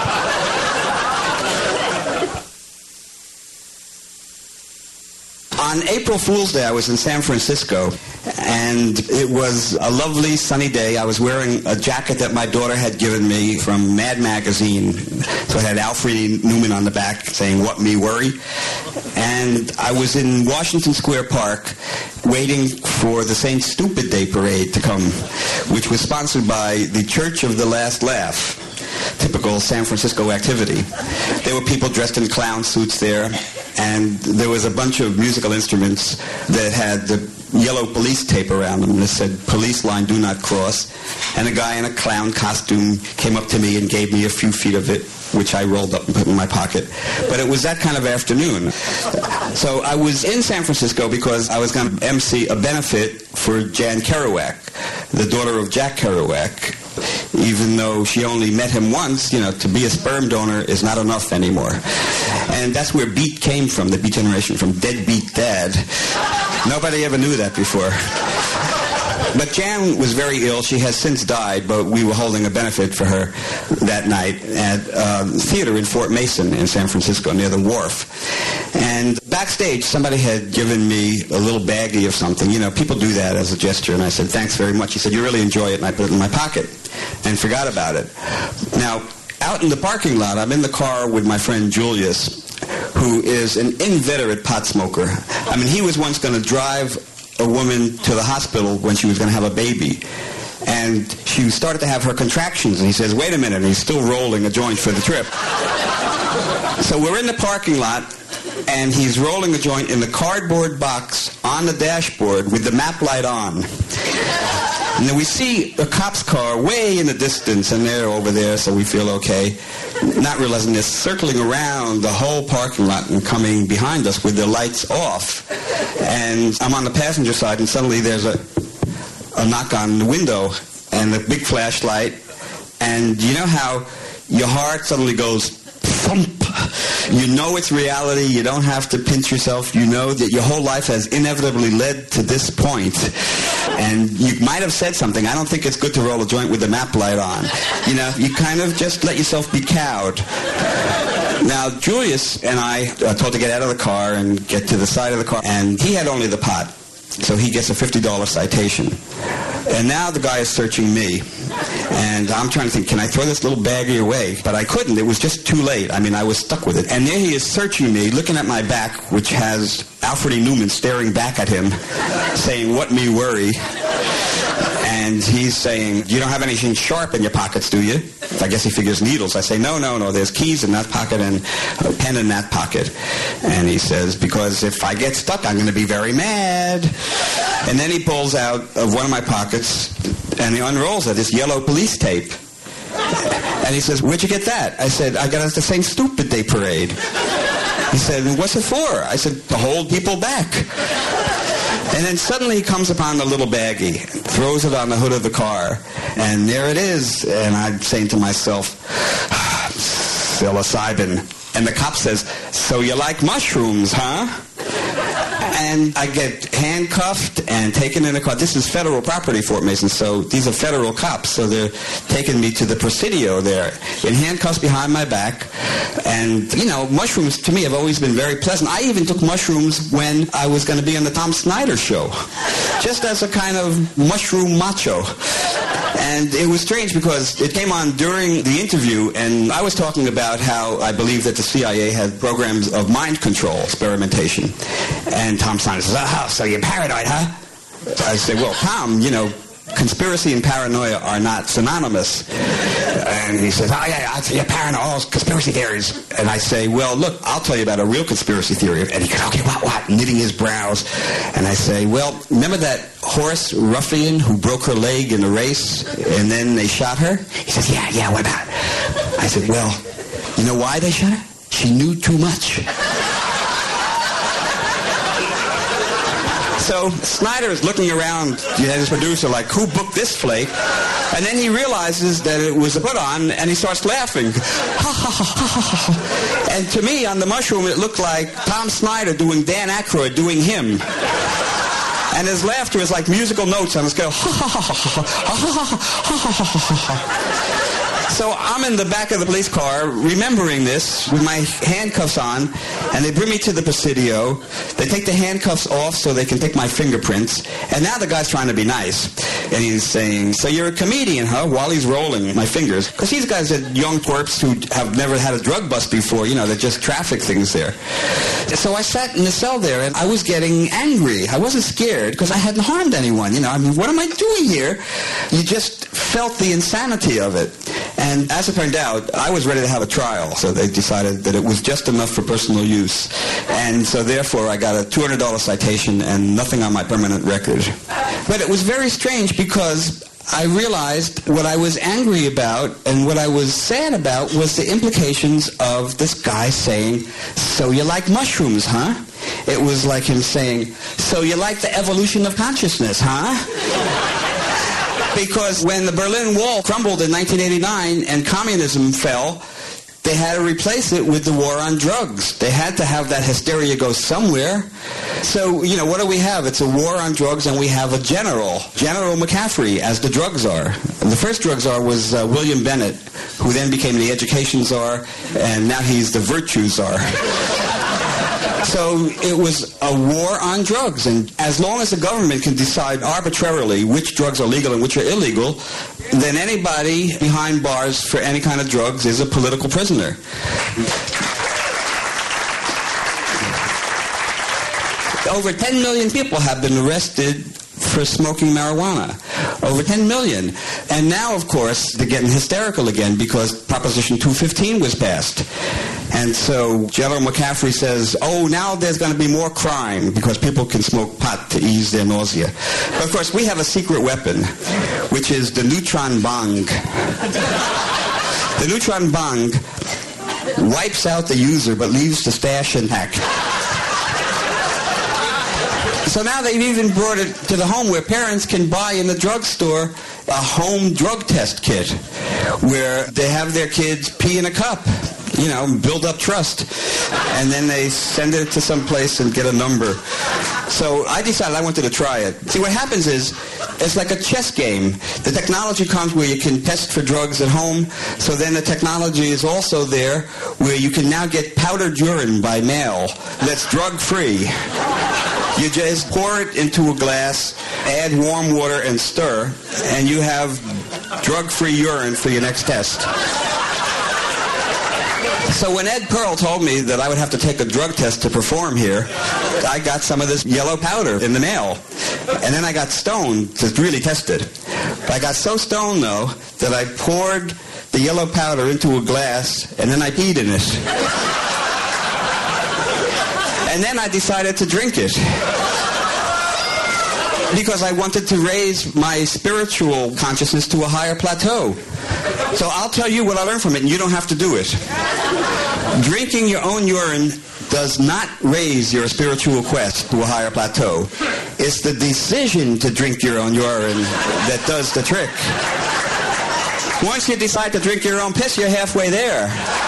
On April Fool's Day, I was in San Francisco, and it was a lovely sunny day. I was wearing a jacket that my daughter had given me from Mad Magazine. So it had Alfred E. Newman on the back saying, "What me worry?" And I was in Washington Square Park waiting for the Saint Stupid Day parade to come, which was sponsored by the Church of the Last Laugh. Typical San Francisco activity. There were people dressed in clown suits there, and there was a bunch of musical instruments that had the yellow police tape around them that said, "Police line, do not cross." And a guy in a clown costume came up to me and gave me a few feet of it, which I rolled up and put in my pocket. But it was that kind of afternoon. So I was in San Francisco because I was going to emcee a benefit for Jan Kerouac, the daughter of Jack Kerouac. Even though she only met him once, you know, to be a sperm donor is not enough anymore. And that's where beat came from, the beat generation, from deadbeat dad. Nobody ever knew that before. But Jan was very ill. She has since died, but we were holding a benefit for her that night at a theater in Fort Mason in San Francisco near the wharf. And backstage, somebody had given me a little baggie of something. You know, people do that as a gesture. And I said, thanks very much. He said, you really enjoy it. And I put it in my pocket and forgot about it. Now, out in the parking lot, I'm in the car with my friend Julius, who is an inveterate pot smoker. I mean, he was once going to drive a woman to the hospital when she was going to have a baby. And she started to have her contractions, and he says, wait a minute, and he's still rolling a joint for the trip. So we're in the parking lot, and he's rolling a joint in the cardboard box on the dashboard with the map light on. And then we see a cop's car way in the distance, and they're over there, so we feel okay. Not realizing they're circling around the whole parking lot and coming behind us with their lights off. And I'm on the passenger side, and suddenly there's a, a knock on the window and a big flashlight. And you know how your heart suddenly goes thump. You know it's reality. You don't have to pinch yourself. You know that your whole life has inevitably led to this point. And you might have said something. I don't think it's good to roll a joint with the map light on. You know, you kind of just let yourself be cowed. Now, Julius and I are told to get out of the car and get to the side of the car. And he had only the pot. So he gets a fifty dollars citation. And now the guy is searching me. And I'm trying to think, can I throw this little baggie away? But I couldn't. It was just too late. I mean, I was stuck with it. And there he is searching me, looking at my back, which has Alfred E. Newman staring back at him, saying, what me worry? And he's saying, you don't have anything sharp in your pockets, do you? I guess he figures needles. I say, no, no, no, there's keys in that pocket and a pen in that pocket. And he says, because if I get stuck, I'm going to be very mad. And then he pulls out of one of my pockets and he unrolls it, this yellow police tape. And he says, where'd you get that? I said, I got it at the Saint Stupid Day parade. He said, what's it for? I said, to hold people back. And then suddenly he comes upon the little baggie, throws it on the hood of the car, and there it is. And I'm saying to myself, psilocybin. And the cop says, so you like mushrooms, huh? And I get handcuffed and taken in a car. This is federal property, Fort Mason, so these are federal cops. So they're taking me to the Presidio there in handcuffs behind my back. And, you know, mushrooms to me have always been very pleasant. I even took mushrooms when I was going to be on the Tom Snyder show, just as a kind of mushroom macho. And it was strange because it came on during the interview, and I was talking about how I believe that the C I A had programs of mind control experimentation. And Tom Snyder says, oh, so you're paranoid, huh? I say, well, Tom, you know, conspiracy and paranoia are not synonymous. And he says, oh, yeah, yeah, you're paranoid, all conspiracy theories. And I say, well, look, I'll tell you about a real conspiracy theory. And he goes, okay, what, what? Knitting his brows. And I say, well, remember that horse ruffian who broke her leg in a race and then they shot her? He says, yeah, yeah, what about it? I said, well, you know why they shot her? She knew too much. So Snyder is looking around, you know, his producer, like, who booked this flake? And then he realizes that it was a put-on, and he starts laughing. And to me, on the mushroom, it looked like Tom Snyder doing Dan Aykroyd doing him. And his laughter is like musical notes on a scale. So I'm in the back of the police car remembering this with my handcuffs on, and they bring me to the Presidio. They take the handcuffs off so they can take my fingerprints, and now the guy's trying to be nice. And he's saying, so you're a comedian, huh? While he's rolling my fingers. Because these guys are young twerps who have never had a drug bust before, you know, they're just traffic things there. So I sat in the cell there, and I was getting angry. I wasn't scared because I hadn't harmed anyone. You know, I mean, what am I doing here? You just felt the insanity of it. And as it turned out, I was ready to have a trial. So they decided that it was just enough for personal use. And so therefore, I got a two hundred dollars citation and nothing on my permanent record. But it was very strange because I realized what I was angry about and what I was sad about was the implications of this guy saying, so you like mushrooms, huh? It was like him saying, so you like the evolution of consciousness, huh? Because when the Berlin Wall crumbled in nineteen eighty-nine and communism fell, they had to replace it with the war on drugs. They had to have that hysteria go somewhere. So, you know, what do we have? It's a war on drugs, and we have a general, General McCaffrey, as the drug czar. And the first drug czar was uh, William Bennett, who then became the education czar, and now he's the virtue czar. So it was a war on drugs, and as long as the government can decide arbitrarily which drugs are legal and which are illegal, then anybody behind bars for any kind of drugs is a political prisoner. Over ten million people have been arrested for smoking marijuana. Over ten million. And now, of course, they're getting hysterical again because Proposition two fifteen was passed. And so General McCaffrey says, oh, now there's going to be more crime because people can smoke pot to ease their nausea. But of course, we have a secret weapon, which is the neutron bong. The neutron bong wipes out the user but leaves the stash intact. So now they've even brought it to the home where parents can buy in the drugstore a home drug test kit where they have their kids pee in a cup, you know, build up trust, and then they send it to some place and get a number. So I decided I wanted to try it. See, what happens is, it's like a chess game. The technology comes where you can test for drugs at home, so then the technology is also there where you can now get powdered urine by mail that's drug-free. You just pour it into a glass, add warm water, and stir, and you have drug-free urine for your next test. So when Ed Pearl told me that I would have to take a drug test to perform here, I got some of this yellow powder in the mail. And then I got stoned to really test it. But I got so stoned, though, that I poured the yellow powder into a glass, and then I peed in it. And then I decided to drink it. Because I wanted to raise my spiritual consciousness to a higher plateau. So I'll tell you what I learned from it, and you don't have to do it. Drinking your own urine does not raise your spiritual quest to a higher plateau. It's the decision to drink your own urine that does the trick. Once you decide to drink your own piss, you're halfway there.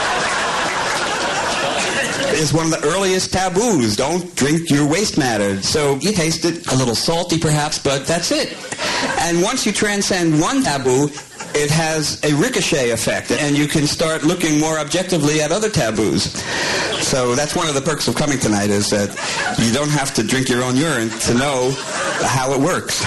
It's one of the earliest taboos. Don't drink your waste matter. So you taste it a little salty perhaps, but that's it. And once you transcend one taboo, it has a ricochet effect, and you can start looking more objectively at other taboos. So that's one of the perks of coming tonight, is that you don't have to drink your own urine to know how it works.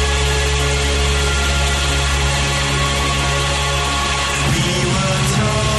We were told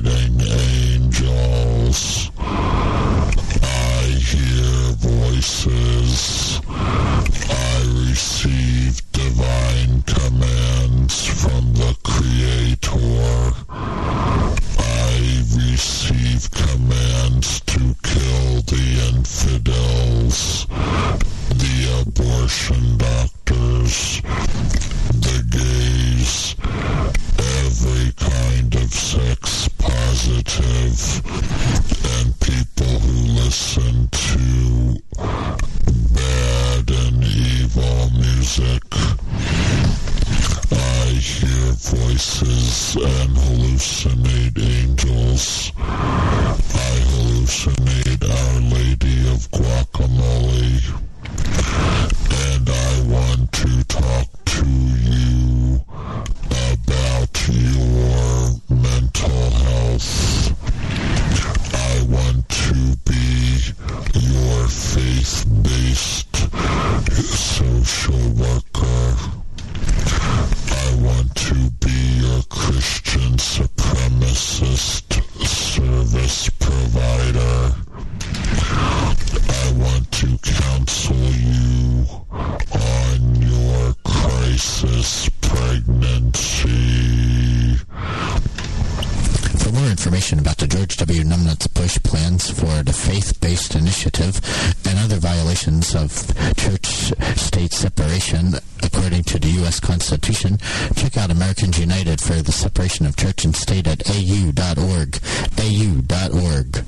hallucinating angels. I hear voices. I receive divine commands from the Creator. I receive commands to kill the infidels, the abortion doctors, the gays, every kind of sex positive, and people who listen to bad and evil music. I hear voices and hallucinate angels. I hallucinate Our Lady of Guacamole. And I want to talk to you about your mental health. I want to be your faith-based social worker. I want to be your Christian supremacist service provider. I want to counsel you on your crisis pregnancy. For more information about the George W. Numbnuts Bush plans for the faith-based initiative and other violations of church-state separation according to the U S Constitution, check out Americans United for the Separation of Church and State at A U dot org. A U dot org.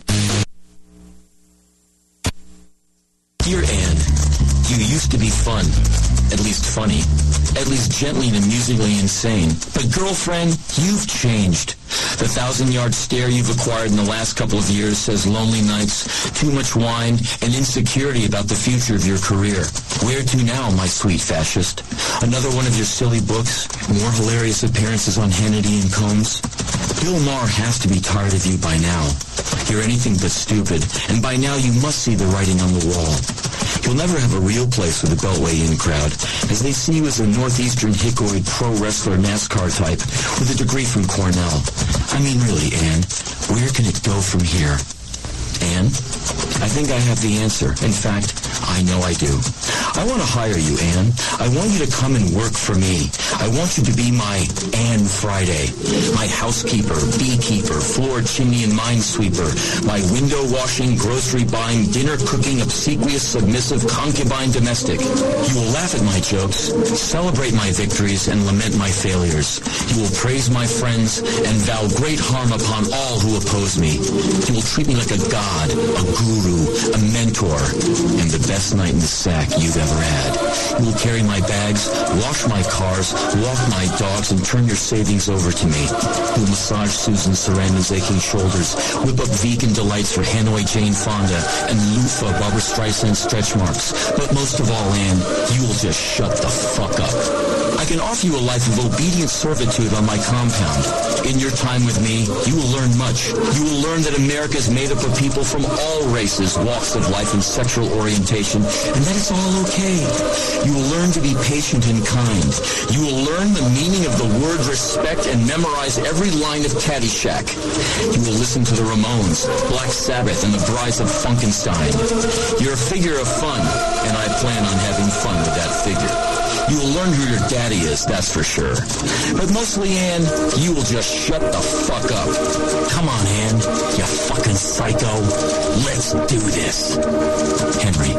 Dear Anne, you used to be fun. At least funny. At least gently and amusingly insane. But girlfriend, you've changed. The thousand-yard stare you've acquired in the last couple of years says lonely nights, too much wine, and insecurity about the future of your career. Where to now, my sweet fascist? Another one of your silly books? More hilarious appearances on Hannity and Combs? Bill Maher has to be tired of you by now. You're anything but stupid, and by now you must see the writing on the wall. You'll never have a real place with the Beltway in crowd, as they see you as a northeastern hickoid pro-wrestler NASCAR type with a degree from Cornell. I mean, really, Anne, where can it go from here? Anne, I think I have the answer. In fact, I know I do. I want to hire you, Anne. I want you to come and work for me. I want you to be my Anne Friday, my housekeeper, beekeeper, floor, chimney, and minesweeper, my window-washing, grocery-buying, dinner-cooking, obsequious, submissive, concubine domestic. You will laugh at my jokes, celebrate my victories, and lament my failures. You will praise my friends and vow great harm upon all who oppose me. You will treat me like a god, a guru, a mentor, and the best night in the sack you've ever had. You will carry my bags, wash my cars, walk my dogs, and turn your savings over to me. You'll massage Susan Sarandon's aching shoulders, whip up vegan delights for Hanoi Jane Fonda, and loofah Barbra Streisand stretch marks. But most of all, Anne, you will just shut the fuck up. I can offer you a life of obedient servitude on my compound. In your time with me, you will learn much. You will learn that America is made up of people from all races, walks of life, and sexual orientation, and that it's all okay. You will learn to be patient and kind. You will learn the meaning of the word respect and memorize every line of Caddyshack. You will listen to the Ramones, Black Sabbath, and the Brides of Funkenstein. You're a figure of fun, and I plan on having fun with that figure. You will learn who your daddy is, that's for sure. But mostly, Anne, you will just shut the fuck up. Come on, Anne, you fucking psycho. Let's do this. Henry.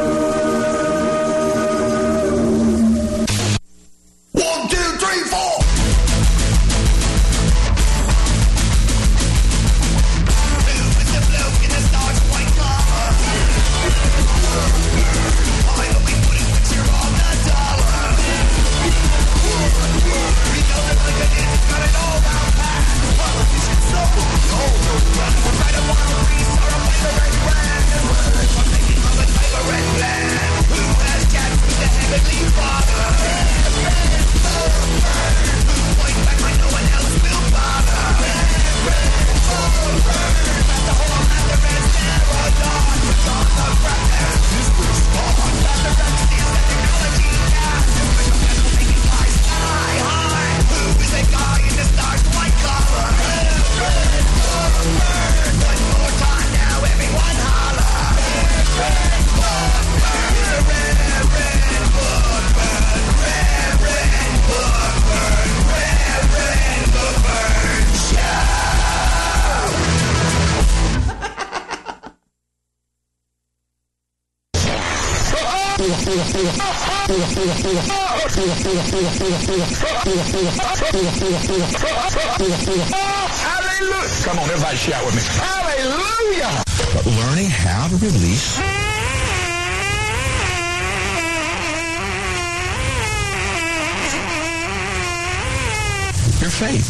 One, two, three, four. Blue is the bloke in the stars white collar. Why don't we put a picture on the dollar? We know that like a ninja got it all down pat. Politicians so cold. We're right up on the reef, or a favorite brand. We're making of a favorite land. Hallelujah. Come on, everybody shout with me. Hallelujah. But learning how to release your faith.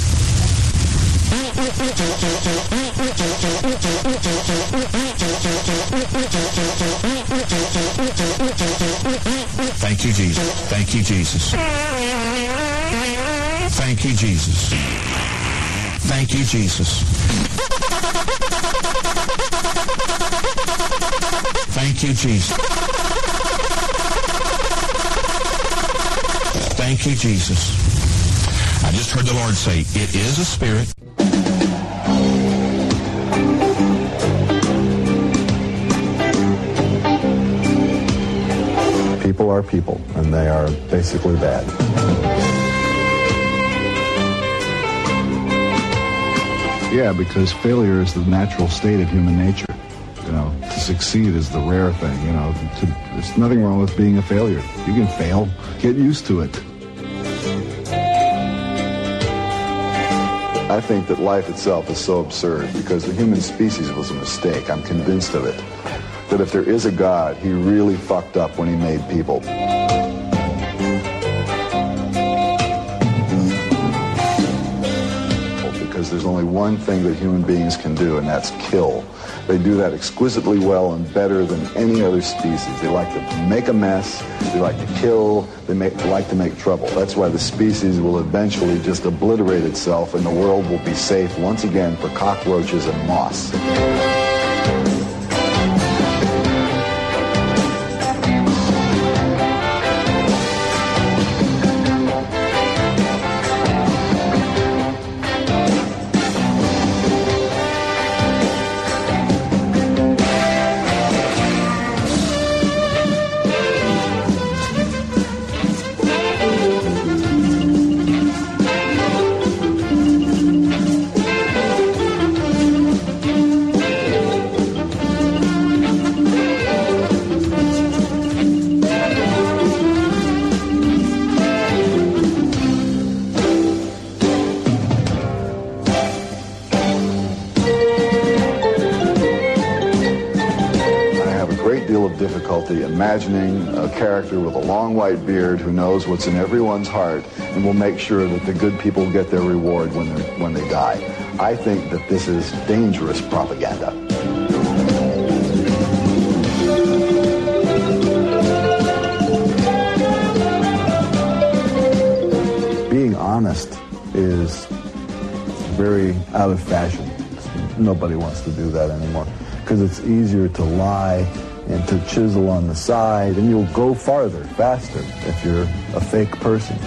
Thank you, Jesus. Thank you, Jesus. Thank you, Jesus. Thank you, Jesus. Thank you, Jesus. Thank you, Jesus. I just heard the Lord say, it is a spirit. People are people, and they are basically bad. Yeah, because failure is the natural state of human nature. You know, to succeed is the rare thing. You know, to, there's nothing wrong with being a failure. You can fail. Get used to it. I think that life itself is so absurd because the human species was a mistake. I'm convinced of it. That if there is a God, he really fucked up when he made people. Because there's only one thing that human beings can do, and that's kill. They do that exquisitely well and better than any other species. They like to make a mess, they like to kill, they make, like to make trouble. That's why the species will eventually just obliterate itself and the world will be safe once again for cockroaches and moss. Imagining a character with a long white beard who knows what's in everyone's heart and will make sure that the good people get their reward when they when they die. I think that this is dangerous propaganda. Being honest is very out of fashion. Nobody wants to do that anymore because it's easier to lie and to chisel on the side, and you'll go farther, faster, if you're a fake person.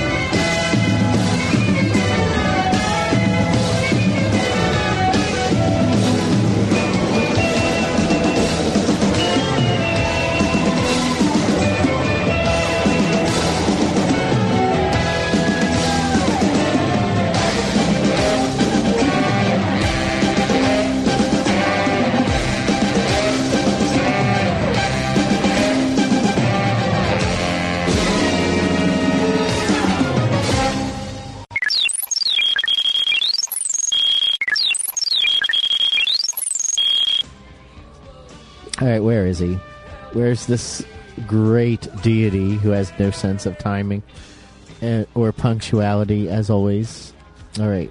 Alright, where is he? Where's this great deity who has no sense of timing uh, or punctuality, as always? Alright.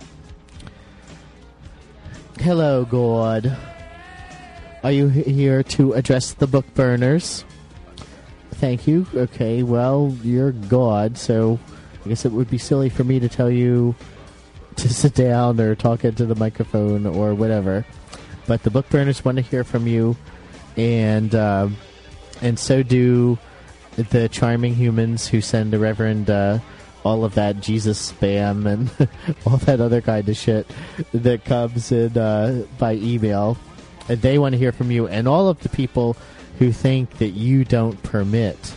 Hello, God. Are you he- here to address the book burners? Thank you. Okay, well, you're God, so I guess it would be silly for me to tell you to sit down or talk into the microphone or whatever. But the book burners want to hear from you. And uh, and so do the charming humans who send the Reverend uh, all of that Jesus spam and all that other kind of shit that comes in uh, by email. And they want to hear from you. And all of the people who think that you don't permit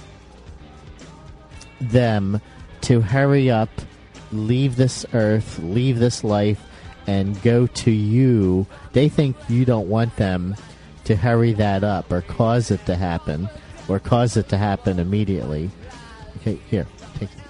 them to hurry up, leave this earth, leave this life, and go to you. They think you don't want them to hurry that up or cause it to happen. or cause it to happen immediately. Okay, here, take it.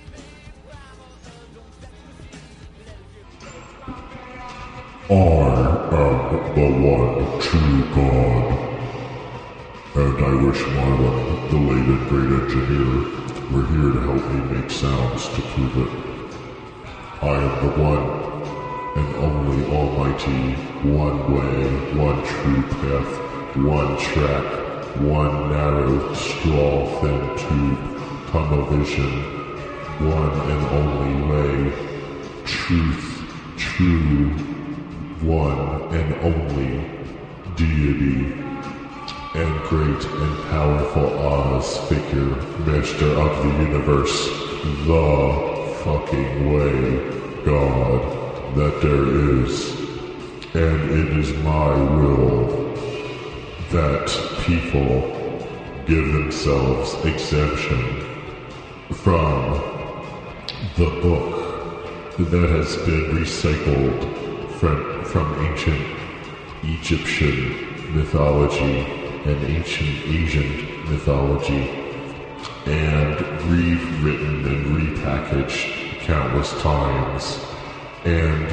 I am the one true God, and I wish Marlon, the late and great engineer, were here to help me make sounds to prove it. I am the one and only almighty, one way, one true path, one track, one narrow, straw-thin tube, tunnel vision, one and only way, truth, true, one and only deity, and great and powerful Oz figure, master of the universe, the fucking way, God, that there is. And it is my will that people give themselves exemption from the book that has been recycled from, from ancient Egyptian mythology and ancient Asian mythology, and rewritten and repackaged countless times, and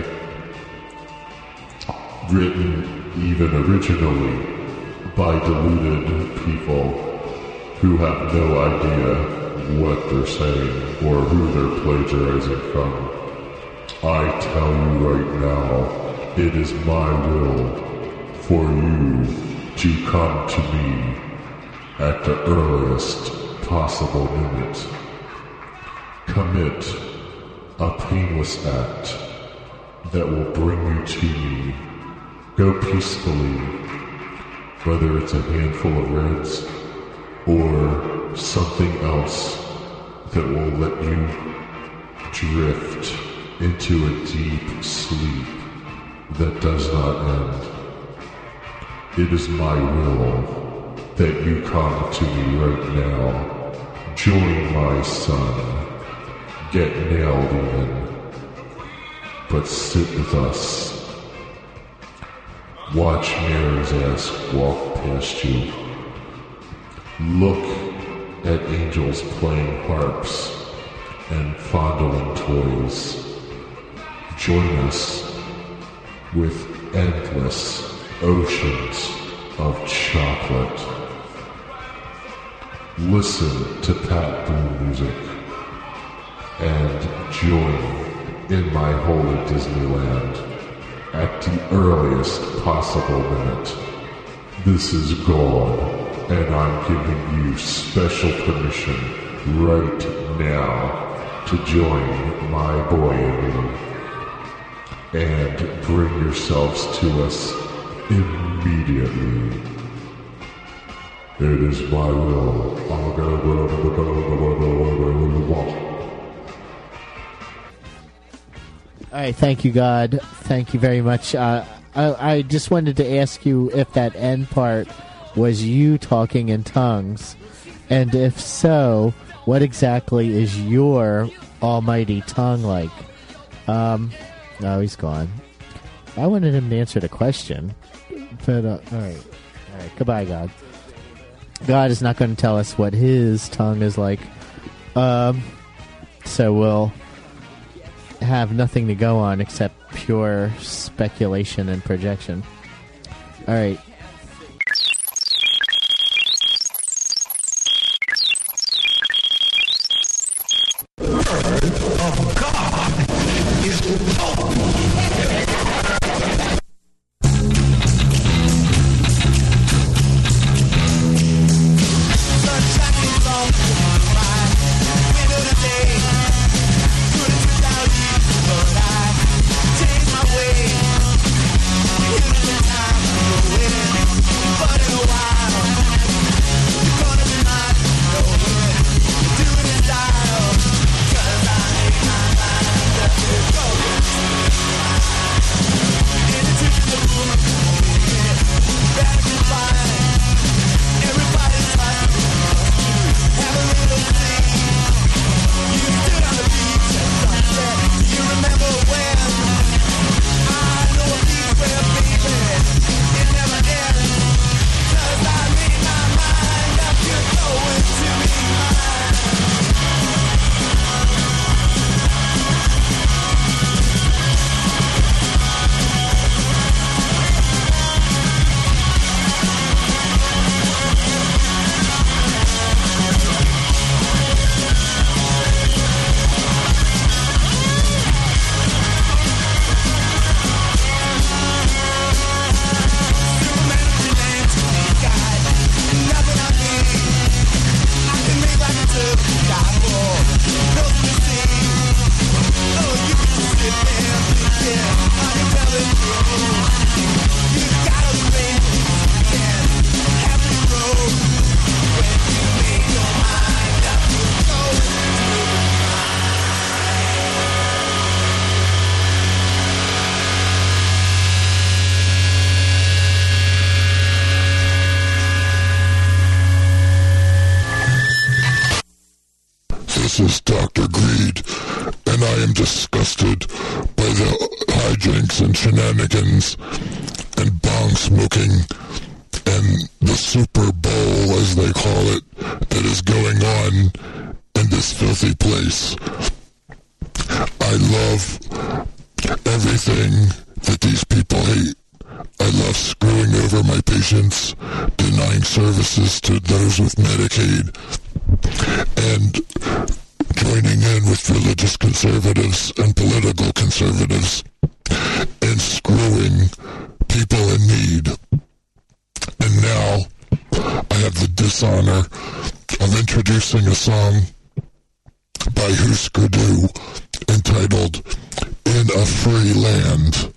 written even originally by deluded people who have no idea what they're saying or who they're plagiarizing from. I tell you right now, it is my will for you to come to me at the earliest possible minute. Commit a painless act that will bring you to me. Go peacefully, whether it's a handful of reds or something else that will let you drift into a deep sleep that does not end. It is my will that you come to me right now. Join my son. Get nailed even. But sit with us. Watch Mary's ass walk past you. Look at angels playing harps and fondling toys. Join us with endless oceans of chocolate. Listen to Pat Boone music and join in my holy Disneyland at the earliest possible minute. This is God, and I'm giving you special permission right now to join my boy and me, and bring yourselves to us immediately. It is my will. I'm gonna All right, thank you, God. Thank you very much. Uh, I, I just wanted to ask you if that end part was you talking in tongues, and if so, what exactly is your almighty tongue like? Um, no, he's gone. I wanted him to answer the question, but uh, all right, all right. Goodbye, God. God is not going to tell us what his tongue is like, um, so we'll have nothing to go on except pure speculation and projection. All right. Of God is Within the time, This is Doctor Greed, and I am disgusted by the hijinks and shenanigans and bong smoking and the Super Bowl, as they call it, that is going on in this filthy place. I love everything that these people hate. I love screwing over my patients, denying services to those with Medicaid, and joining in with religious conservatives and political conservatives and screwing people in need. And now I have the dishonor of introducing a song by Husker Du entitled In a Free Land.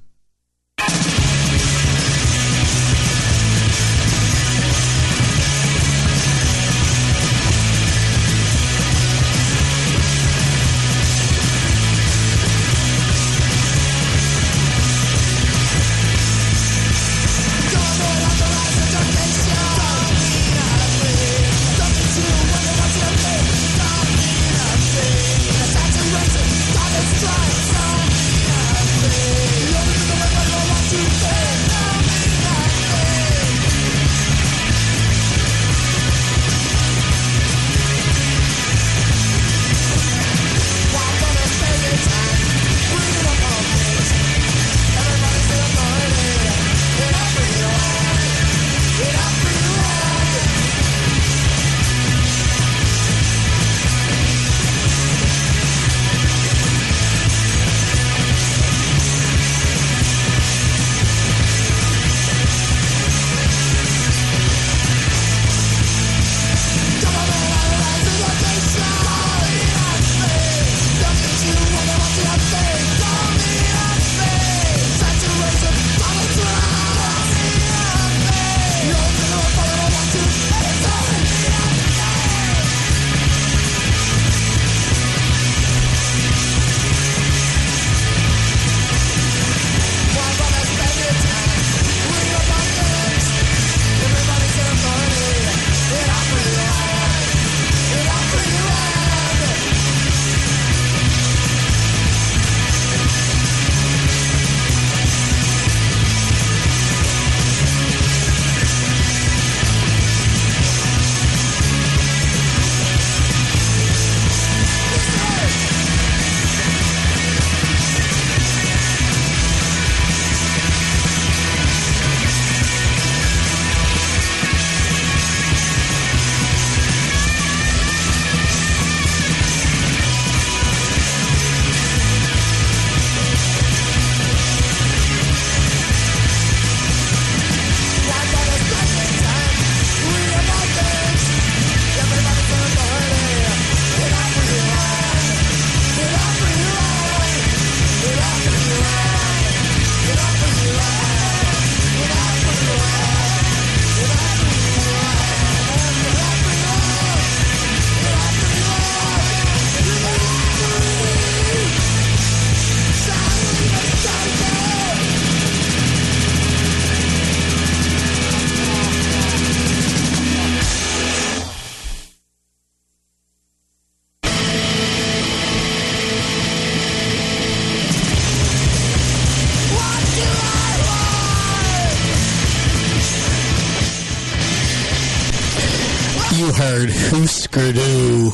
Heard Husker Du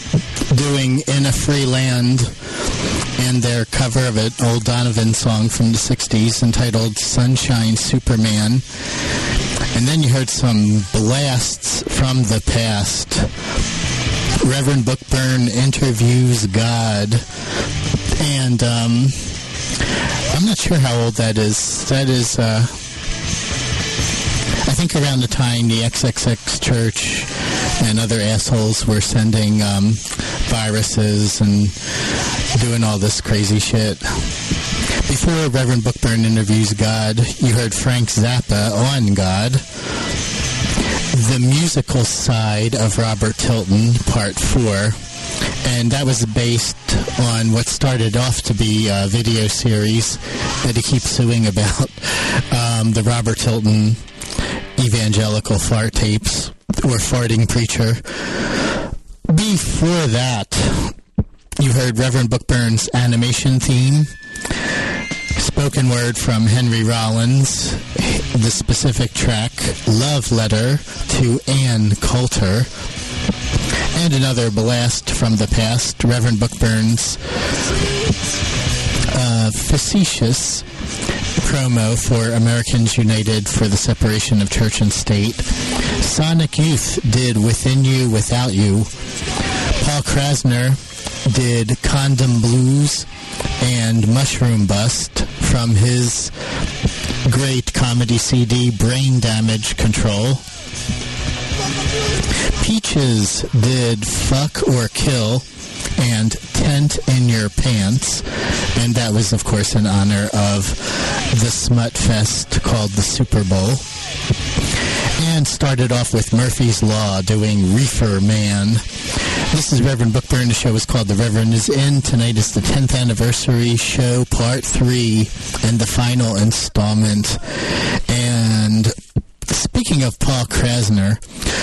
doing In a Free Land and their cover of an old Donovan song from the sixties entitled Sunshine Superman. And then you heard some blasts from the past. Reverend Bookburn interviews God. And um, I'm not sure how old that is. That is, uh, I think around the time the X X X Church and other assholes were sending um, viruses and doing all this crazy shit. Before Reverend Bookburn interviews God, you heard Frank Zappa on God. The musical side of Robert Tilton, part four. And that was based on what started off to be a video series that he keeps suing about, um, the Robert Tilton evangelical fart tapes, or farting preacher. Before that, you heard Reverend Bookburn's animation theme, spoken word from Henry Rollins, the specific track, Love Letter to Ann Coulter, and another blast from the past, Reverend Bookburn's uh, facetious promo for Americans United for the Separation of Church and State. Sonic Youth did Within You, Without You. Paul Krasner did Condom Blues and Mushroom Bust from his great comedy C D, Brain Damage Control. Peaches did Fuck or Kill and Tent in Your Pants, and that was, of course, in honor of the smut fest called the Super Bowl. And started off with Murphy's Law doing Reefer Man. This is Reverend Bookburn. The show is called The Reverend is In. Tonight is the tenth anniversary show, part three, and the final installment. And speaking of Paul Krasner,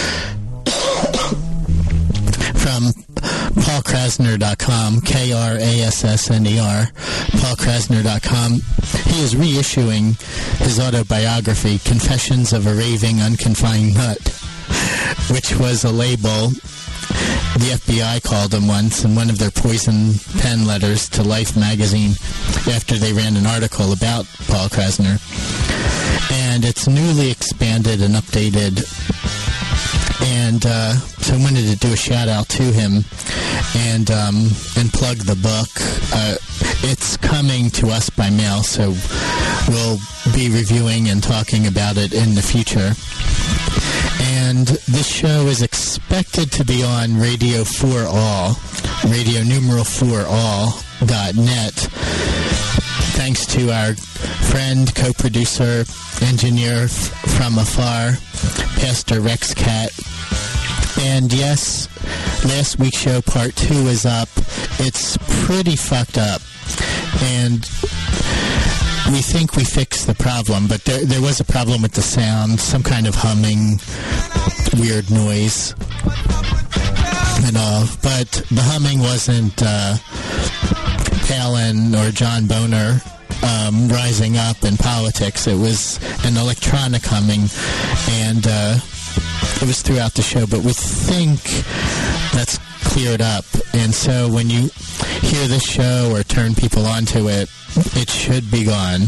from paul krasner dot com, K R A S S N E R, paul krasner dot com. He is reissuing his autobiography, Confessions of a Raving Unconfined Nut, which was a label the F B I called him once in one of their poison pen letters to Life magazine after they ran an article about Paul Krasner. And it's newly expanded and updated. And uh, so I wanted to do a shout out to him and um, and plug the book. Uh, it's coming to us by mail, so we'll be reviewing and talking about it in the future. And this show is expected to be on Radio for All, radio numeral for all dot net. Thanks to our friend, co-producer, engineer f- from afar, Pastor Rex Cat. And yes, last week's show, part two, is up. It's pretty fucked up. And we think we fixed the problem, but there, there was a problem with the sound, some kind of humming, weird noise, and all. But the humming wasn't uh, Palin or John Boner um, rising up in politics. It was an electronic humming, and uh, it was throughout the show. But we think that's cleared up, and so when you hear this show or turn people onto it, it should be gone.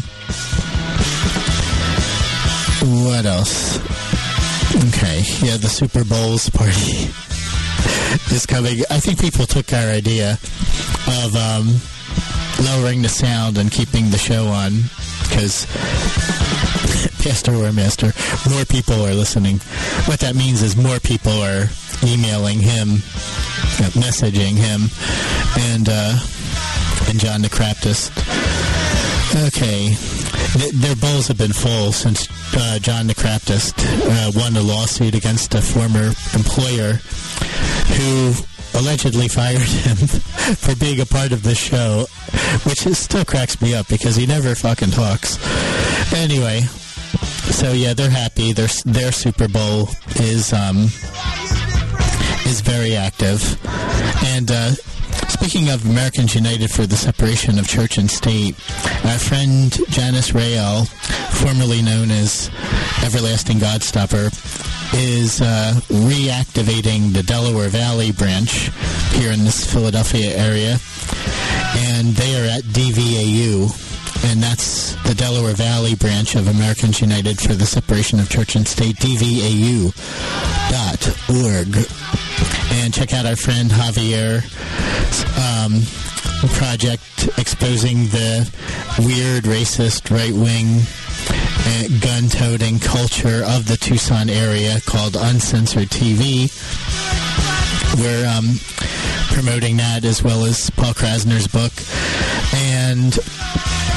What else? Okay, yeah, the Super Bowl's party is coming. I think people took our idea of um, lowering the sound and keeping the show on, because Pastor or Master, more people are listening. What that means is more people are emailing him, messaging him, and uh, and John the Craptist. Okay, Th- their bowls have been full since uh, John the Craptist uh, won a lawsuit against a former employer who allegedly fired him for being a part of the show, which is, still cracks me up because he never fucking talks. Anyway, so yeah, they're happy. Their their Super Bowl is um is very active. And uh, speaking of Americans United for the Separation of Church and State, our friend Janice Rael, formerly known as Everlasting Godstopper, is uh, reactivating the Delaware Valley branch here in this Philadelphia area. And they are at D V A U, and that's the Delaware Valley branch of Americans United for the Separation of Church and State, D V A U dot org. And check out our friend Javier's um, project exposing the weird, racist, right-wing, uh, gun-toting culture of the Tucson area called Uncensored T V. We're um, promoting that as well as Paul Krasner's book. And a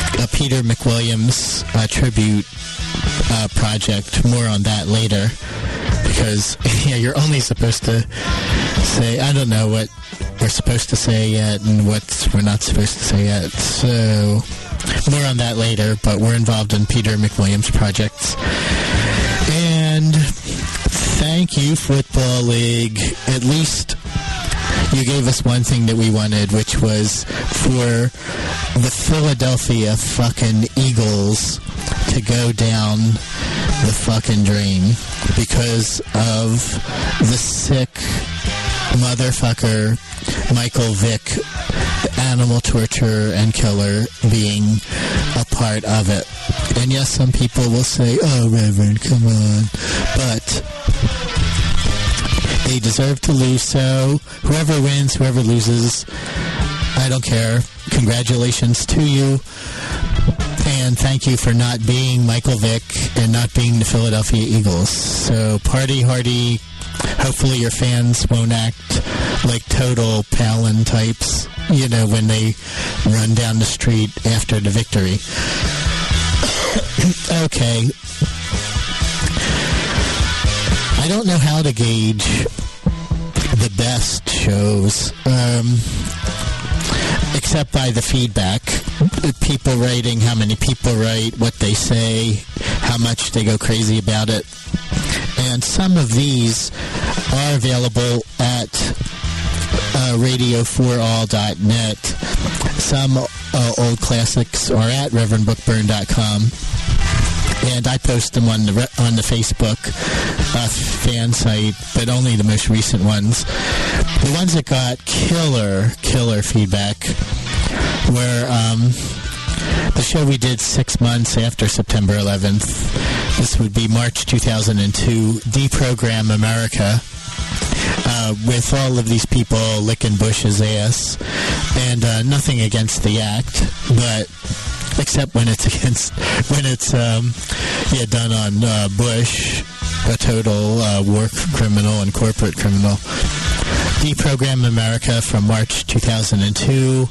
Peter McWilliams uh, tribute uh, project. More on that later. Because, yeah, you're only supposed to say, I don't know what we're supposed to say yet and what we're not supposed to say yet. So, more on that later, but we're involved in Peter McWilliams projects. And thank you, Football League. At least you gave us one thing that we wanted, which was for the Philadelphia fucking Eagles to go down the fucking drain because of the sick motherfucker Michael Vick, the animal torturer and killer, being a part of it. And yes, some people will say, oh, Reverend, come on. But they deserve to lose, so whoever wins, whoever loses, I don't care. Congratulations to you. And thank you for not being Michael Vick and not being the Philadelphia Eagles. So party hardy. Hopefully your fans won't act like total Palin types, you know, when they run down the street after the victory. Okay. I don't know how to gauge the best shows, um, except by the feedback. People writing, how many people write, what they say, how much they go crazy about it. And some of these are available at uh, radio for all dot net. Some uh, old classics are at reverend bookburn dot com. And I post them on the re- on the Facebook uh, fan site, but only the most recent ones. The ones that got killer, killer feedback were um, the show we did six months after September eleventh. This would be March two thousand two, Deprogram America, uh, with all of these people licking Bush's ass. And uh, nothing against the act, but except when it's against, when it's um, yeah, done on uh, Bush, a total uh, war criminal and corporate criminal. Deprogram America from March two thousand two.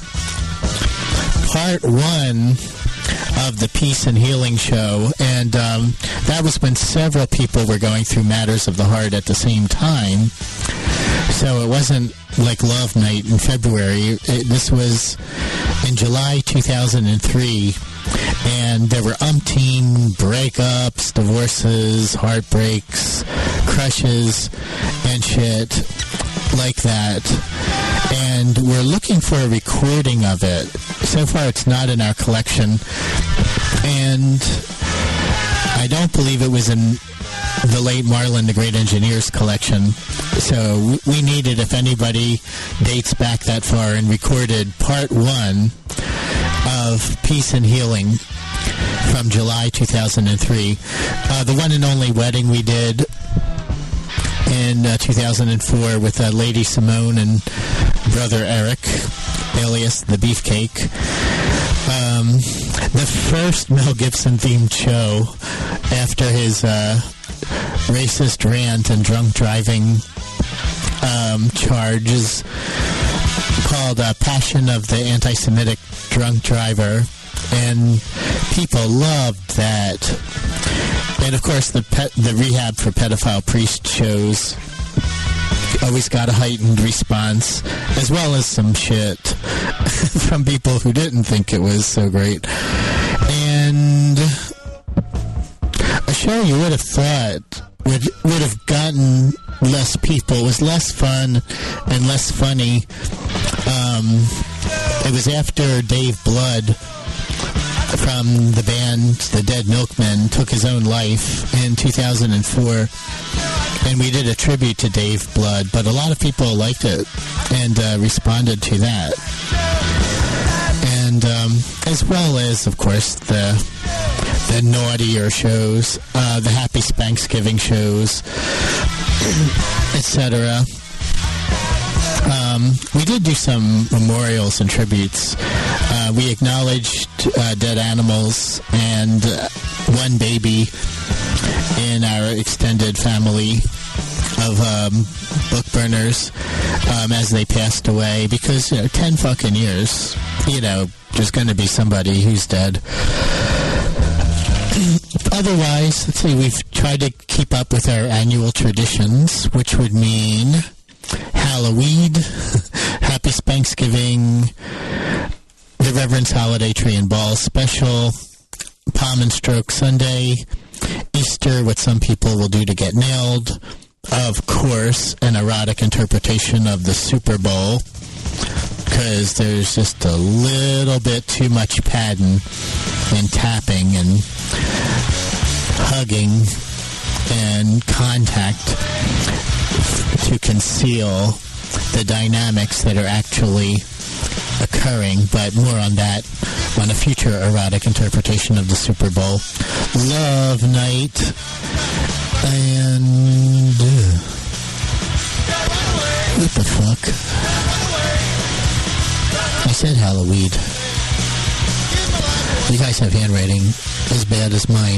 Part one of the Peace and Healing Show, and um, that was when several people were going through matters of the heart at the same time. So it wasn't like Love Night in February. It, this was in July two thousand three, and there were umpteen breakups, divorces, heartbreaks, crushes, and shit like that. And we're looking for a recording of it. So far, it's not in our collection. And I don't believe it was in the late Marlon the Great Engineer's collection. So we needed, if anybody dates back that far and recorded part one of Peace and Healing from July two thousand three. Uh, the one and only wedding we did in uh, two thousand four with uh, Lady Simone and Brother Eric, alias the Beefcake. Um, the first Mel Gibson themed show after his uh, racist rant and drunk driving um, charges, called uh, Passion of the Anti-Semitic Drunk Driver, and people loved that. And of course, the pet, the Rehab for Pedophile Priest shows always got a heightened response, as well as some shit from people who didn't think it was so great. And a show you would have thought would would have gotten less people. It was less fun and less funny. Um, it was after Dave Blood from the band The Dead Milkmen took his own life in two thousand four, and we did a tribute to Dave Blood, but a lot of people liked it and uh, responded to that. And um, as well as, of course, the the naughtier shows, uh, the Happy Spanksgiving shows, et cetera. Um, we did do some memorials and tributes. Uh, we acknowledged uh, dead animals and uh, one baby in our extended family of um, book burners um, as they passed away, because, you know, ten fucking years, you know, there's going to be somebody who's dead. Otherwise, let's see, we've tried to keep up with our annual traditions, which would mean Halloween, Happy Spanksgiving, the Reverend's Holiday Tree and Ball Special, Palm and Stroke Sunday, Easter, what some people will do to get nailed, of course, an erotic interpretation of the Super Bowl, because there's just a little bit too much padding and tapping and hugging and contact to conceal the dynamics that are actually occurring, but more on that on a future erotic interpretation of the Super Bowl. Love Night and uh, what the fuck? I said Halloween. You guys have handwriting as bad as mine.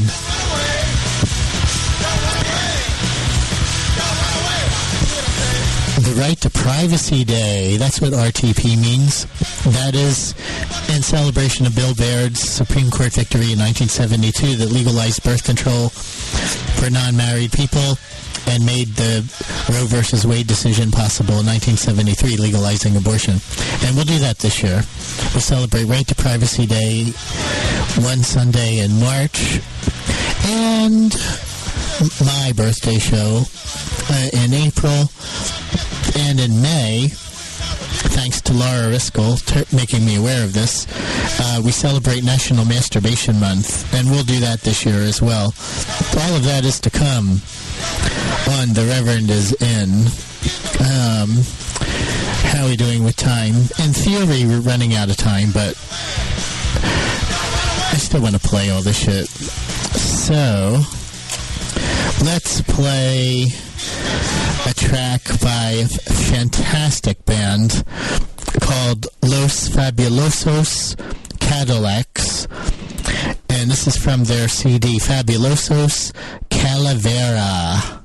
The Right to Privacy Day. That's what R T P means. That is in celebration of Bill Baird's Supreme Court victory in nineteen seventy-two that legalized birth control for non-married people and made the Roe versus Wade decision possible in nineteen seventy-three, legalizing abortion. And we'll do that this year. We'll celebrate Right to Privacy Day one Sunday in March. And my birthday show uh, in April. And in May, thanks to Laura Riskel ter- making me aware of this, uh, we celebrate National Masturbation Month, and we'll do that this year as well. All of that is to come on The Reverend is In. Um, how are we doing with time? In theory, we're running out of time, but I still want to play all this shit. So, let's play a track by a fantastic band called Los Fabulosos Cadillacs, and this is from their C D Fabulosos Calavera.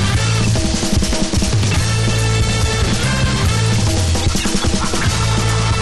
We'll be right back.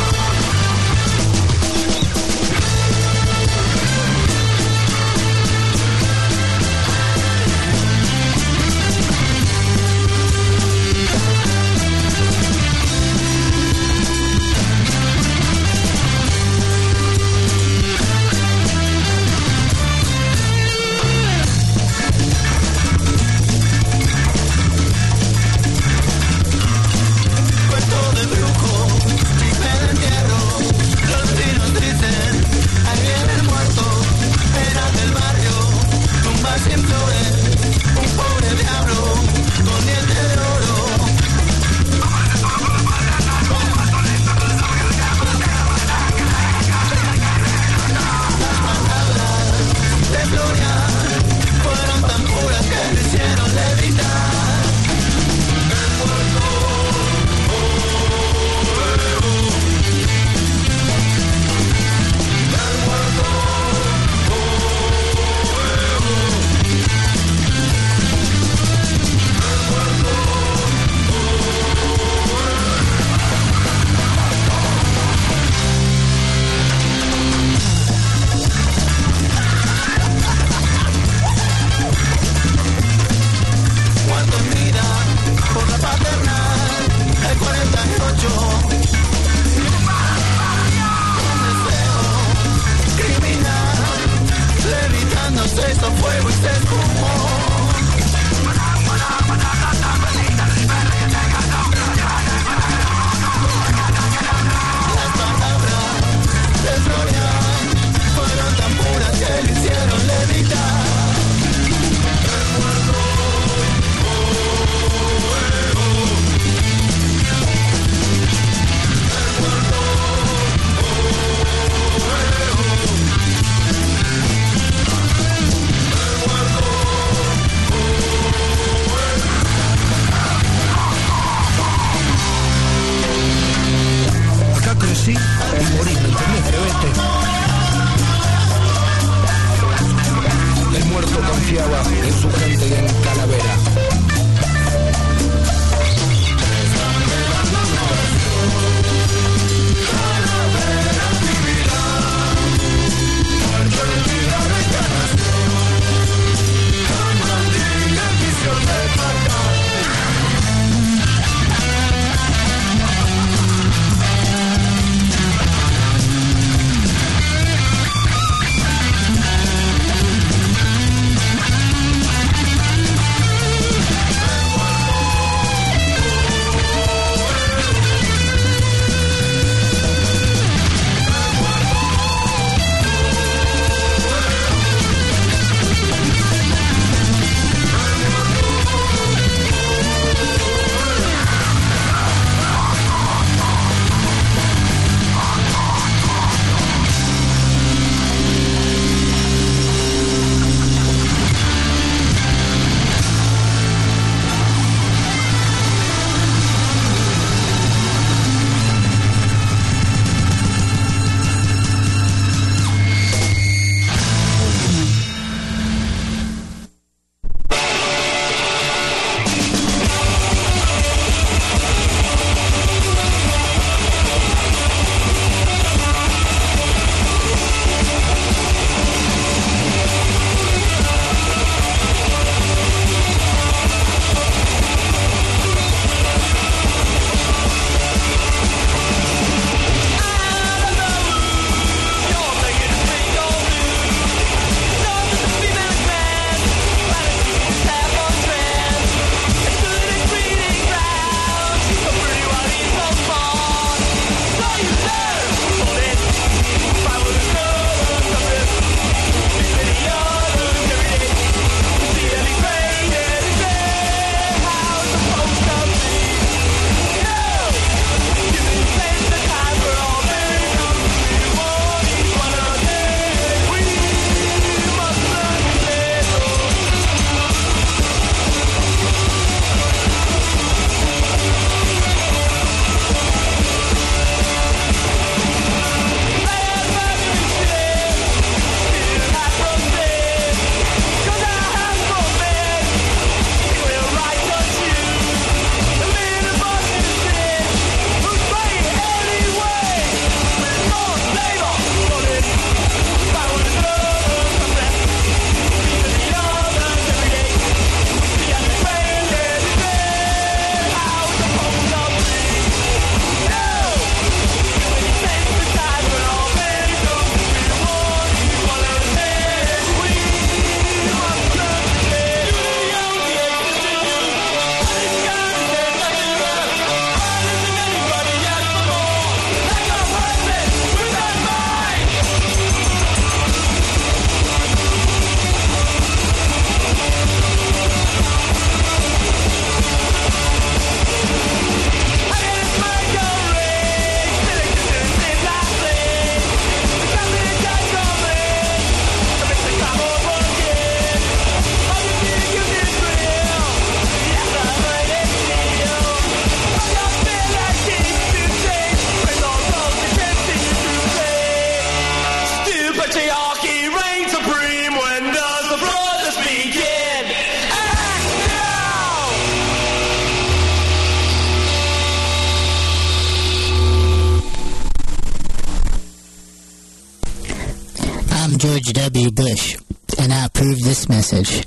W. Bush, and I approve this message.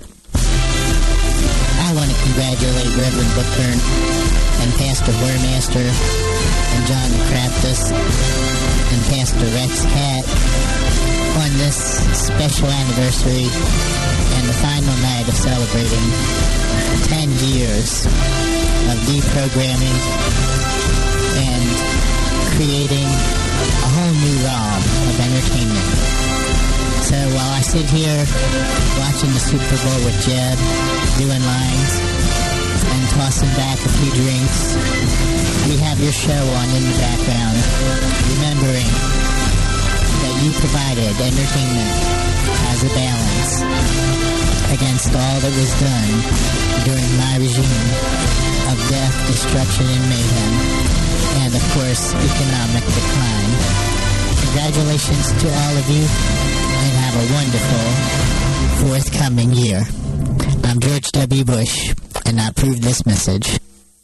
I want to congratulate Reverend Bookburn and Pastor Whoremaster and John Craftus and Pastor Rex Cat on this special anniversary and the final night of celebrating ten years of deprogramming and creating a whole new realm of entertainment. So while I sit here watching the Super Bowl with Jeb, doing lines, and tossing back a few drinks, we have your show on in the background, remembering that you provided entertainment as a balance against all that was done during my regime of death, destruction, and mayhem, and of course, economic decline. Congratulations to all of you, and have a wonderful forthcoming year. I'm George W. Bush, and I approve this message.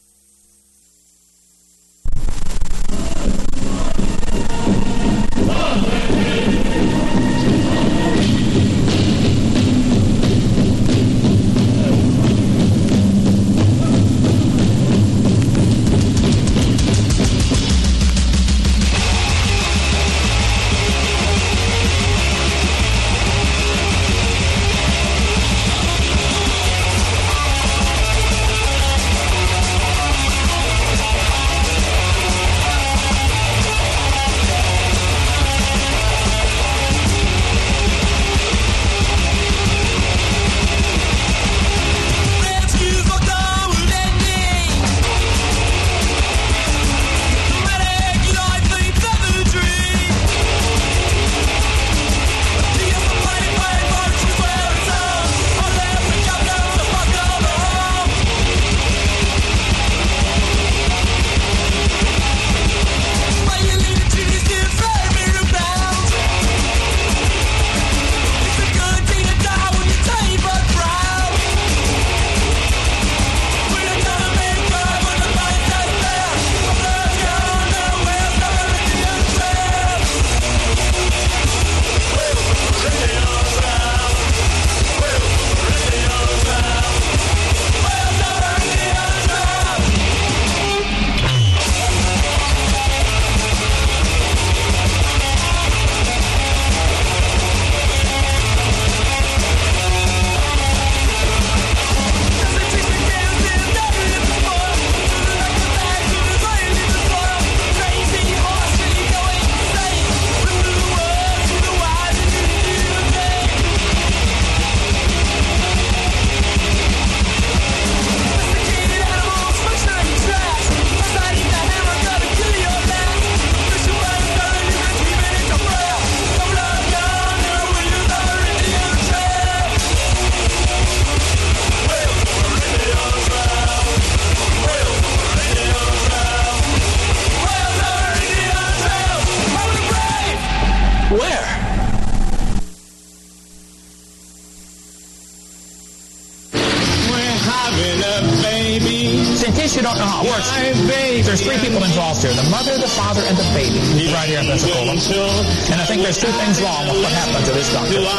In case you don't know how it works, there's three people involved here. The mother, the father, and the baby. Right here in Pensacola. And I think there's two things wrong with what happened to this doctor. Look,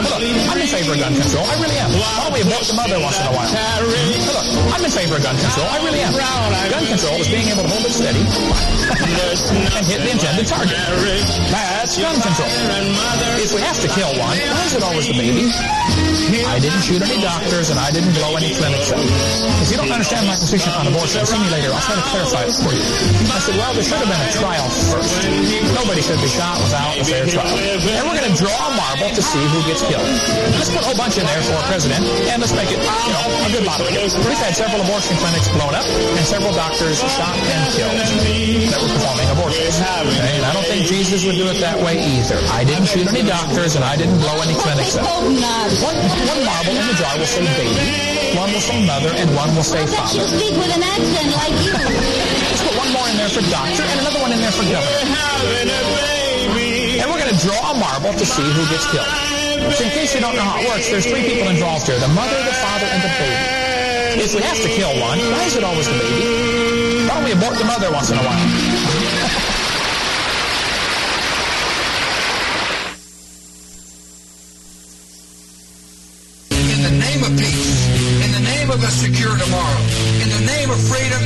I'm in favor of gun control. I really am. Why don't we abort the mother once in a while? Look, I'm in favor of gun control. I really am. Gun control is being able to hold it steady and hit the intended target. That's gun control. If we have to kill one, why is it always the baby? I didn't shoot any doctors and I didn't blow any clinics up. If you don't understand my position on abortion, see me later. I'll try to clarify it for you. I said, well, there should have been a trial first. Nobody should be shot without a fair trial. And we're going to draw a marble to see who gets killed. Let's put a whole bunch in there for a president, and let's make it, you know, a good lot of it. We've had several abortion clinics blown up, and several doctors shot and killed that were performing abortions. And I don't think Jesus would do it that way either. I didn't shoot any doctors, and I didn't blow any clinics up. One, one marble in the jar will say baby, one will say mother, and one will say father. You speak with an accent like you. Let's put one more in there for doctor, and another one in there for governor. And we're going to draw a marble to see who gets killed. So in case you don't know how it works, there's three people involved here. The mother, the father, and the baby. If we have to kill one, why is it always the baby? Why don't we abort the mother once in a while? name of freedom,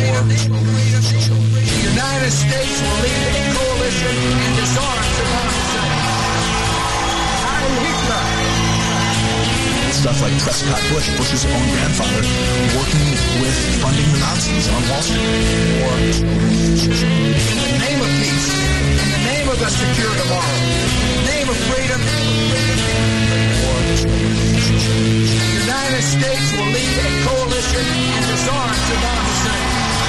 the United States will lead a coalition and disarm Saddam Hussein. Heil Hitler. Stuff like Prescott Bush, Bush's own grandfather, working with funding the Nazis on Wall Street. Or in the name of peace, in the name of a secure tomorrow, in the name of freedom, or the United States will lead a coalition and disarm Saddam Hussein.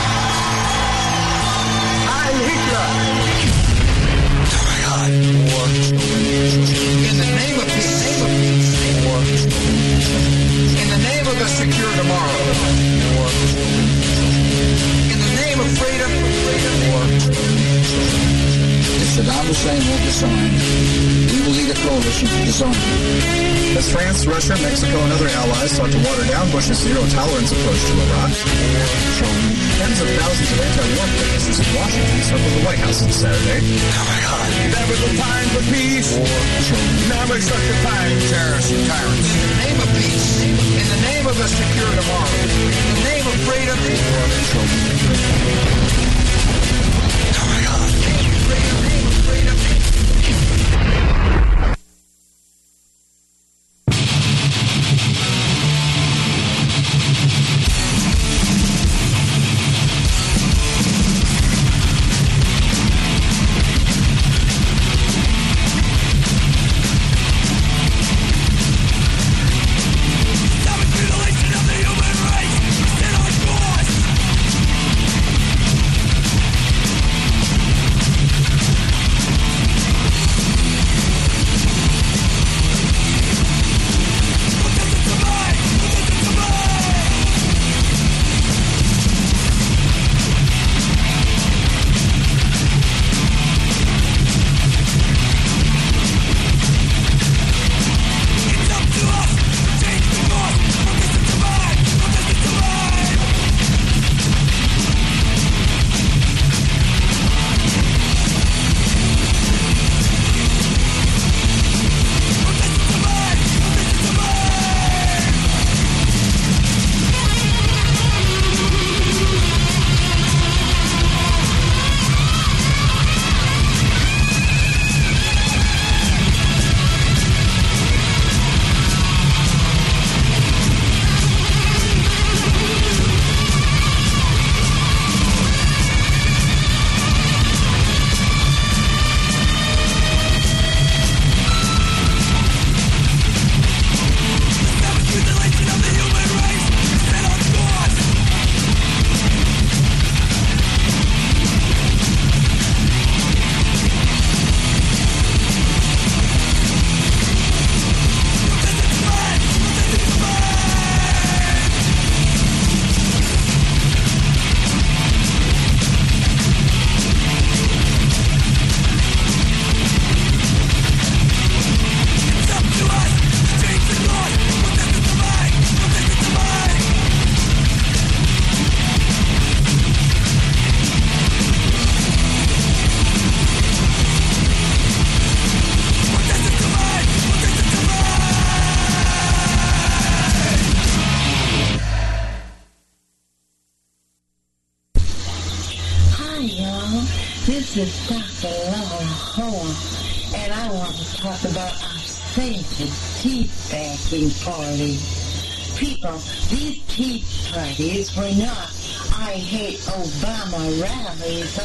Heil Hitler. Oh my God. Or in the name of peace, name of peace, or in the name of a secure tomorrow, or in the name of freedom, or if Saddam Hussein won't disarm, we will lead a coalition to disarm him. As France, Russia, Mexico, and other allies sought to water down Bush's zero-tolerance approach to Iraq, tens of thousands of anti-war protesters in Washington circled the White House on Saturday. Oh my God. Never the time for peace. Never such a time, terrorists and tyrants. In the name of peace. In the name of a secure tomorrow. In the name of freedom. Oh my God. Name of freedom. Name of freedom. This is Doctor Laura Horn, and I want to talk about our sainted tea bagging party. People, these tea parties were not I hate Obama rallies.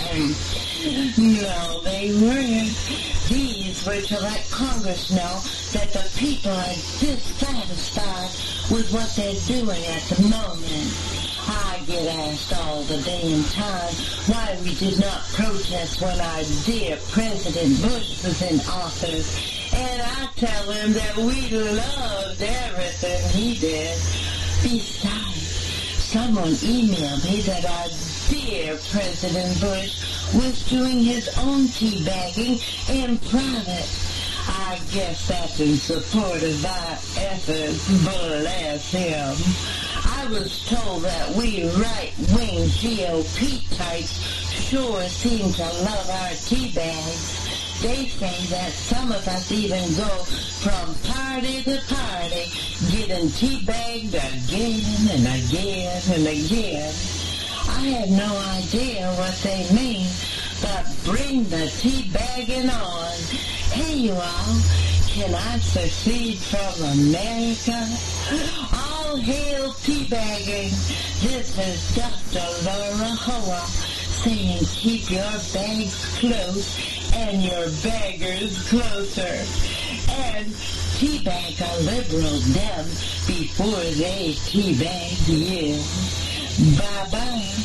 Oh, no, they weren't. These were to let Congress know that the people are dissatisfied with what they're doing at the moment. I get asked all the damn time why we did not protest when our dear President Bush was in office. And I tell them that we loved everything he did. Besides, someone emailed me that our dear President Bush was doing his own teabagging in private. I guess that's in support of our efforts. Bless him. I was told that we right-wing G O P types sure seem to love our tea bags. They say that some of us even go from party to party, getting teabagged again and again and again. I have no idea what they mean, but bring the teabagging on. Hey, you all, can I secede from America? All hail teabagging. This is Doctor Laura Hoa saying keep your bags close and your baggers closer. And teabag a liberal them before they teabag you. Bye-bye.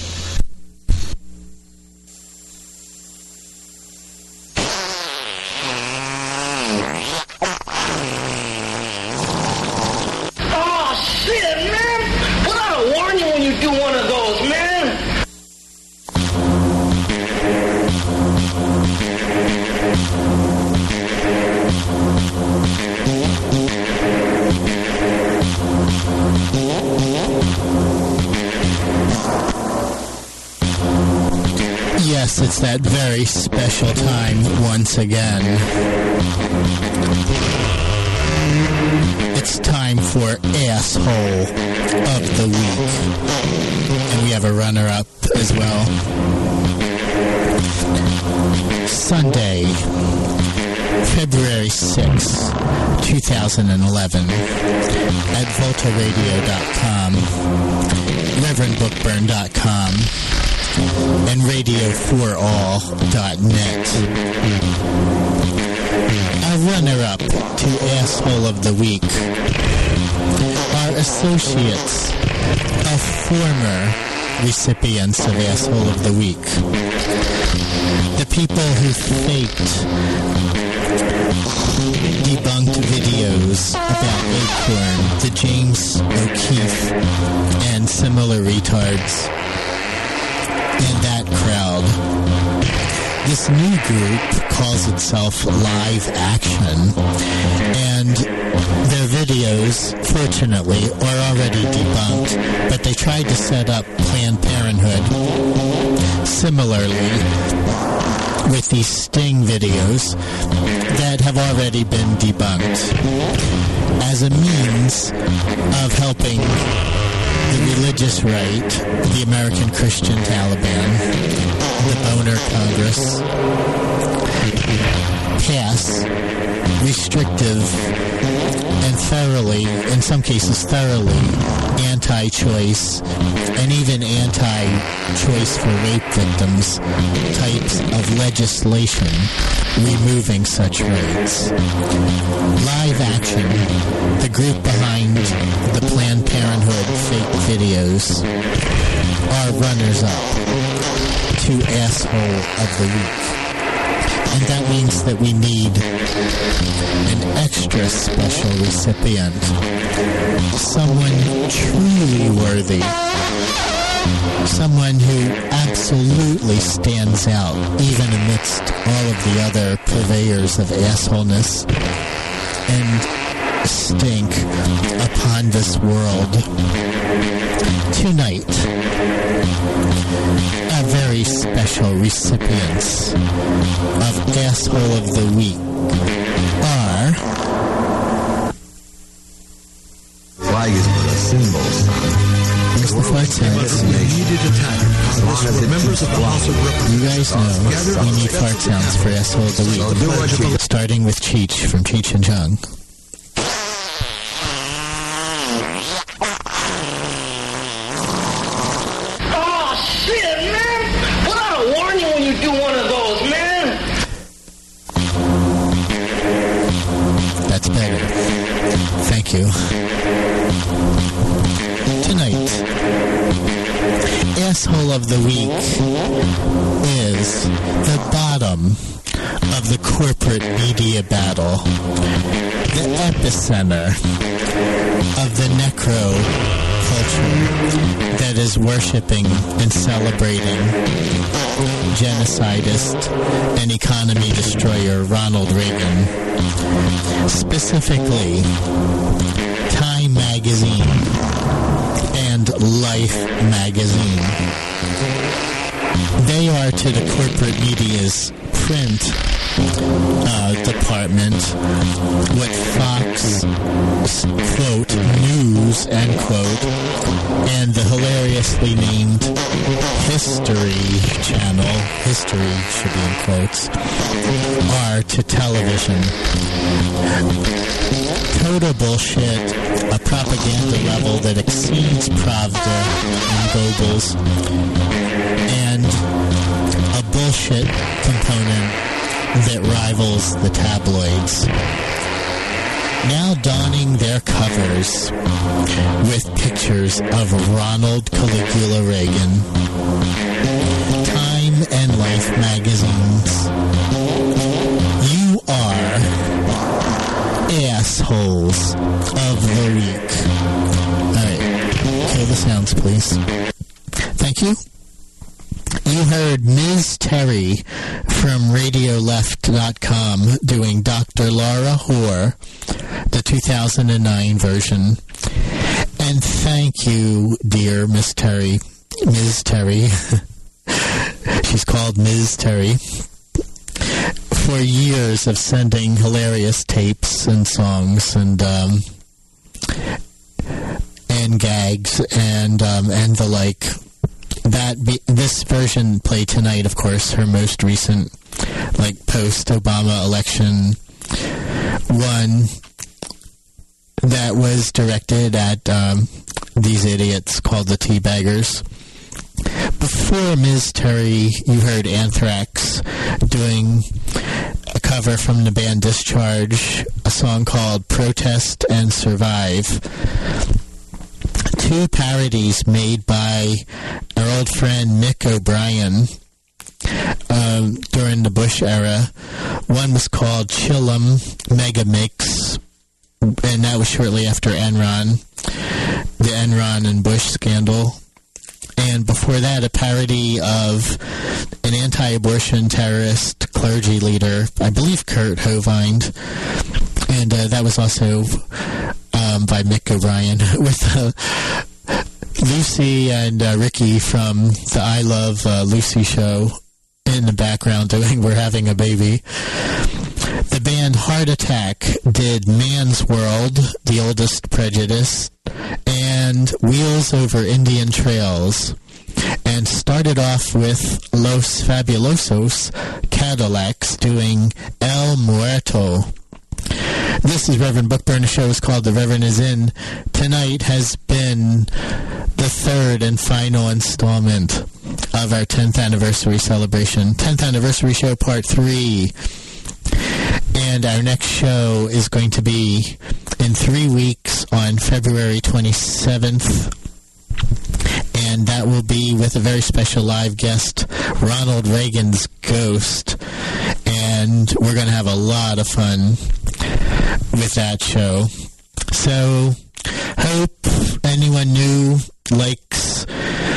Yes, it's that very special time once again. It's time for Asshole of the Week. And we have a runner-up as well. Sunday, February sixth, twenty eleven, at volta radio dot com, reverend bookburn dot com, and radio for all dot net. Our runner-up to Asshole of the Week are associates of former recipients of Asshole of the Week. The people who faked debunked videos about Acorn, the James O'Keefe, and similar retards. And that crowd. This new group calls itself Live Action, and their videos, fortunately, are already debunked, but they tried to set up Planned Parenthood similarly with these sting videos that have already been debunked as a means of helping the religious right, the American Christian Taliban, the Boner Congress, pass restrictive and thoroughly, in some cases thoroughly, anti-choice and even anti-choice for rape victims types of legislation removing such rights. Live Action, the group behind the Planned Parenthood fake videos, are runners-up to Asshole of the Week. And that means that we need an extra special recipient. Someone truly worthy. Someone who absolutely stands out, even amidst all of the other purveyors of assholeness and stink upon this world. Tonight, a very special recipients of Asshole of the Week are... Flag is but a symbol, son. Mister Fartsounds. Members of the House of Representatives. You guys know we need fart sounds for Asshole of the Week. Starting with Cheech from Cheech and Chong. That's better. Thank you. Tonight, Asshole of the Week is the bottom of the corporate media battle, the epicenter of the necro culture that is worshiping and celebrating genocidist and economy destroyer Ronald Reagan. Specifically, Time Magazine and Life Magazine. They are to the corporate media's print uh, department with Fox, quote, news, end quote, and the hilariously named History Channel, history should be in quotes, are to television. Total bullshit, a propaganda level that exceeds Pravda and Goebbels, and a bullshit component that rivals the tabloids. Now donning their covers with pictures of Ronald Caligula Reagan, Time and Life magazines. You are assholes of the week. Alright, kill the sounds, please. Thank you. You heard Miz Terry from radio left dot com doing Doctor Laura Hoare, the two thousand nine version. And thank you, dear Miss Terry. Miz Terry. She's called Miz Terry. For years of sending hilarious tapes and songs and um, and gags and um, and the like. That be, this version played tonight, of course, her most recent, like, post-Obama election one that was directed at um, these idiots called the Teabaggers. Before Miz Terry, you heard Anthrax doing a cover from the band Discharge, a song called Protest and Survive. Two parodies made by our old friend Mick O'Brien um, during the Bush era. One was called Chillum Mega Mix, and that was shortly after Enron, the Enron and Bush scandal. And before that, a parody of an anti-abortion terrorist clergy leader, I believe Kurt Hovind, and uh, that was also um, by Mick O'Brien with uh, Lucy and uh, Ricky from the I Love uh, Lucy show in the background doing We're Having a Baby. The band Heart Attack did Man's World, The Oldest Prejudice, and Wheels Over Indian Trails, and started off with Los Fabulosos Cadillacs doing El Muerto. This is Reverend Bookburn. The show is called The Reverend Is In. Tonight has been the third and final installment of our tenth anniversary celebration. tenth anniversary show part three. And our next show is going to be in three weeks on February twenty-seventh. And that will be with a very special live guest, Ronald Reagan's Ghost. And we're going to have a lot of fun with that show. So, hope anyone new likes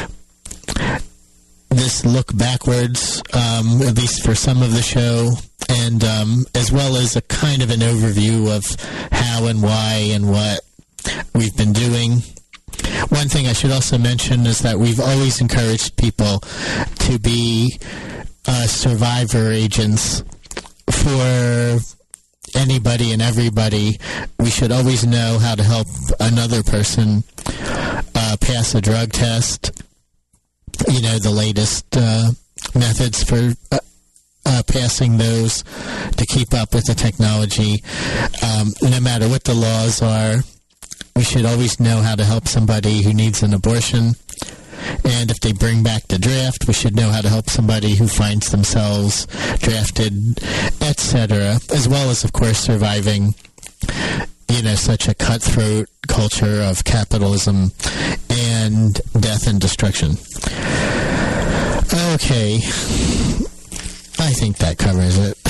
this look backwards, um, at least for some of the show, and um, as well as a kind of an overview of how and why and what we've been doing. One thing I should also mention is that we've always encouraged people to be uh, survivor agents for anybody and everybody. We should always know how to help another person uh, pass a drug test. You know, the latest uh, methods for uh, uh, passing those to keep up with the technology. Um, no matter what the laws are, we should always know how to help somebody who needs an abortion. And if they bring back the draft, we should know how to help somebody who finds themselves drafted, et cetera, as well as, of course, surviving, you know, such a cutthroat culture of capitalism and death and destruction. Okay. I think that covers it.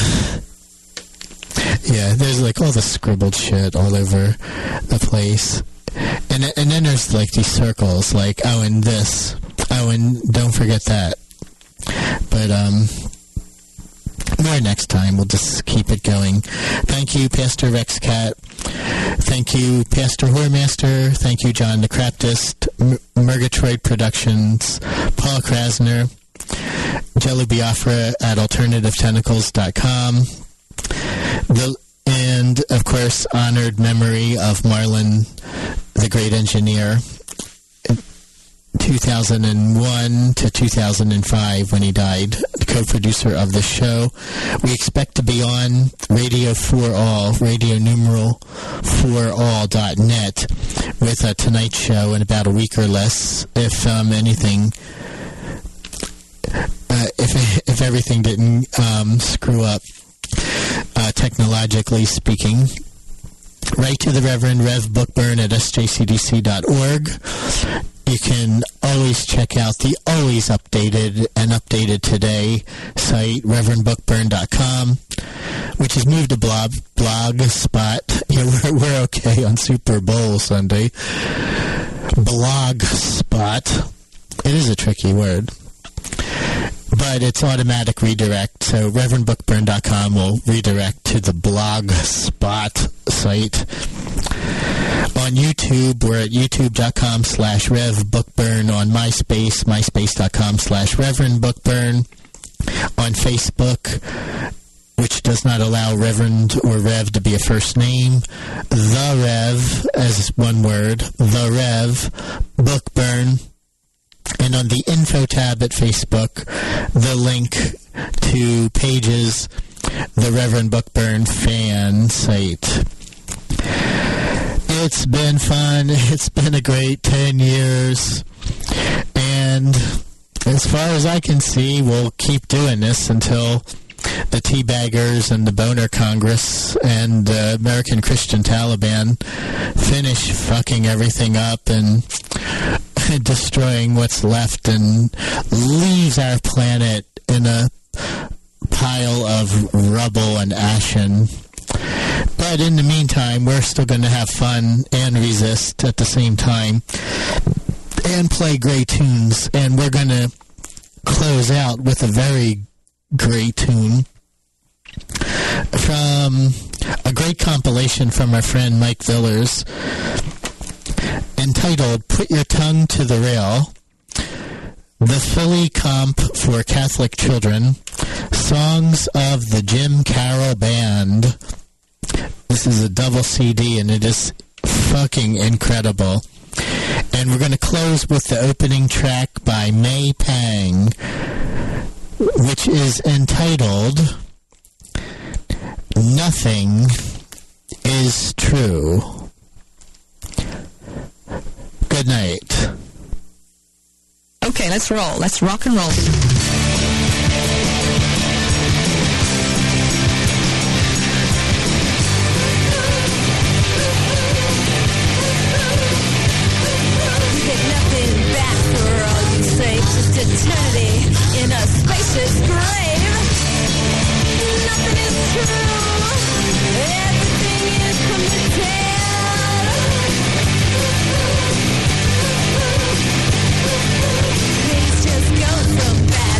Yeah, there's like all the scribbled shit all over the place. And and then there's like these circles, like, oh, and this. Oh, and don't forget that. But, um, more next time. We'll just keep it going. Thank you, Pastor Rex Cat. Thank you, Pastor Whoremaster. Thank you, John the Craptist, M- Murgatroyd Productions, Paul Krasner, Jello Biafra at alternative tentacles dot com. The, and, of course, honored memory of Marlon, the great engineer, two thousand one to two thousand five when he died, the co-producer of the show. We expect to be on Radio for All, radio numeral for all dot net with a Tonight Show in about a week or less, if um, anything, uh, if if everything didn't um, screw up, uh, technologically speaking. Write to the Reverend Rev Bookburn at s j c d c dot org. You can always check out the always updated and updated today site, reverend bookburn dot com, which has moved to blog, blog spot. Yeah, we're, we're okay on Super Bowl Sunday. Blog spot. It is a tricky word. But it's automatic redirect, so reverend bookburn dot com will redirect to the blog spot site. On YouTube, we're at youtube dot com slash rev bookburn. On MySpace, myspace dot com slash reverend bookburn. On Facebook, which does not allow Reverend or Rev to be a first name, The Rev, as one word, The Rev Bookburn. And on the info tab at Facebook, the link to pages, the Reverend Bookburn fan site. It's been fun. It's been a great ten years. And as far as I can see, we'll keep doing this until the Teabaggers and the Boner Congress and uh, American Christian Taliban finish fucking everything up and destroying what's left and leaves our planet in a pile of rubble and ashen. But in the meantime, we're still going to have fun and resist at the same time and play great tunes. And we're going to close out with a very great tune from a great compilation from our friend Mike Villers entitled Put Your Tongue to the Rail, the Philly Comp for Catholic Children, Songs of the Jim Carroll Band. This is a double C D, and it is fucking incredible. And we're going to close with the opening track by May Pang, which is entitled Nothing is True. Good night. Okay, let's roll. Let's rock and roll. Just eternity in a spacious grave. Nothing is true. Everything is committed. Things just go so bad.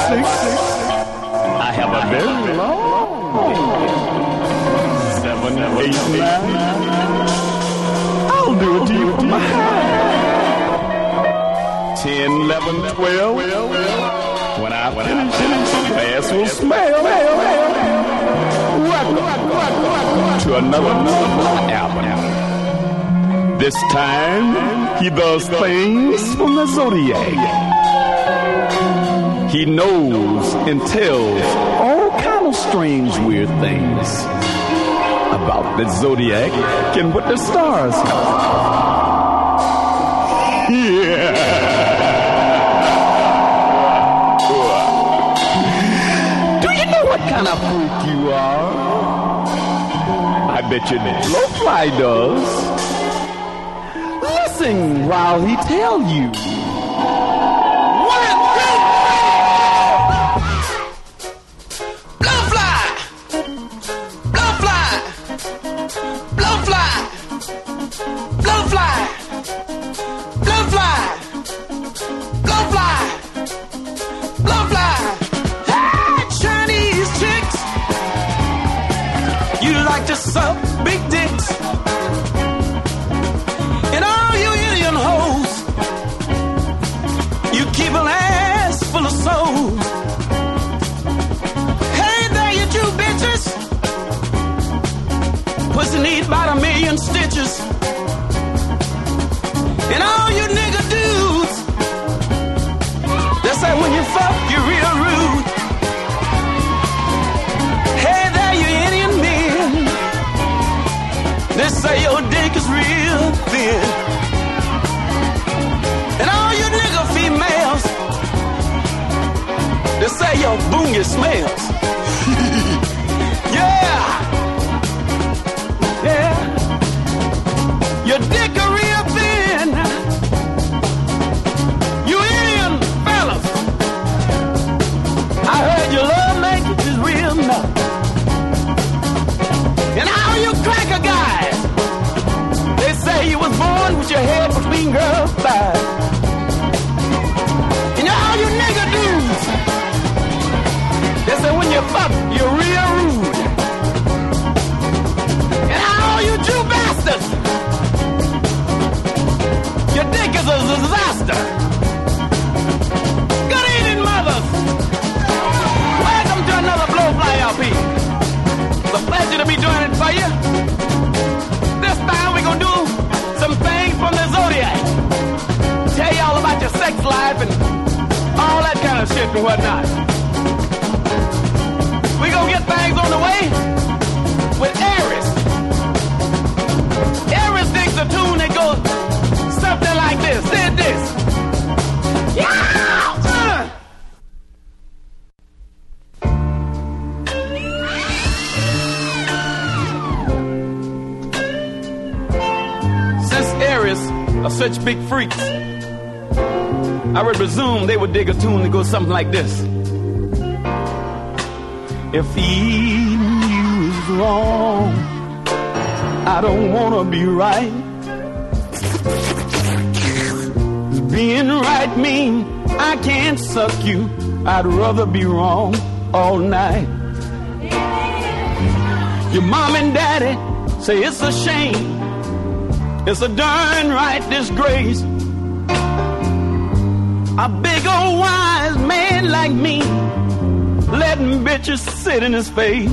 six. I have a very long. Seven, eight, nine. I'll do it to you from my ten, eleven, twelve. When I finish, the ass will smell. Welcome to another album. This time, he does things from the zodiac. He knows and tells all kind of strange, weird things about the zodiac and what the stars are. Yeah. Do you know what kind of freak you are? I bet you that Blowfly does. Listen while he tell you. Stitches and all you nigga dudes, they say when you fuck you're real rude. Hey there you Indian men, they say your dick is real thin. And all you nigga females, they say your boogie smells. Yeah. Yeah. Your dick a real thin. You Indian fellas, I heard your love making is real now. And all you cracker guys, they say you was born with your head between girls' thighs. And all you nigga dudes, they say when you fuck, you're real rude. And all you Jew bastards, your dick is a disaster. Good evening, mothers. Welcome to another Blowfly L P. It's a pleasure to be doing it for you. This time we're going to do some things from the zodiac. Tell you all about your sex life and all that kind of shit and whatnot. We're going to get things on the way with Aries. Aries digs a tune that goes something like this, did this. Yeah! Uh. Since Aries are such big freaks, I would presume they would dig a tune that goes something like this. If eating you is wrong, I don't want to be right. Being right mean, I can't suck you. I'd rather be wrong all night. Your mom and daddy say it's a shame. It's a darn right disgrace. A big old wise man like me letting bitches sit in his face.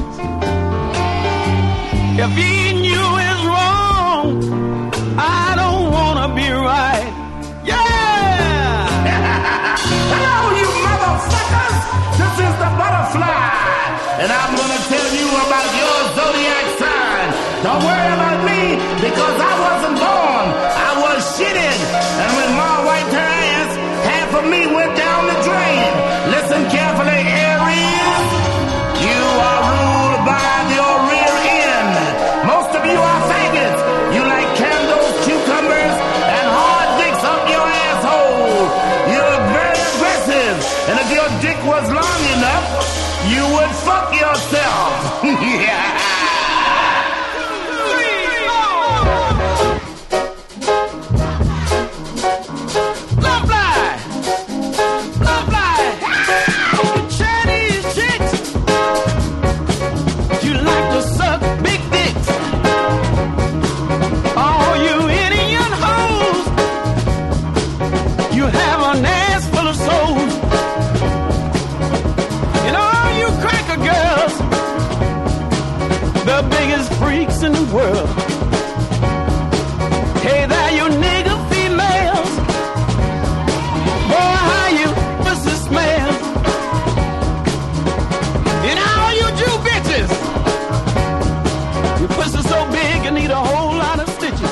If eating you is wrong, I don't wanna be right. Yeah! Hello, you motherfuckers! This is the Butterfly, and I'm gonna tell you about your zodiac sign. Don't worry about me, because I wasn't born. I was shitted, and when Ma wiped her ass, half of me went down the drain. Listen carefully, Aries. You are ruled by your rear end. Most of you are faggots. You like candles, cucumbers, and hard dicks up your asshole. You're very aggressive, and if your dick was long enough, you would fuck yourself. Yeah. have an ass full of soul. And all you cracker girls, the biggest freaks in the world. Hey there, you nigger females, boy, how you pussy smell. And all you Jew bitches, your pussy so big you need a whole lot of stitches.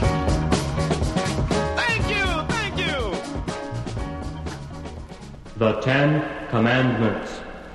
Thank you, thank you. The Ten Commandments.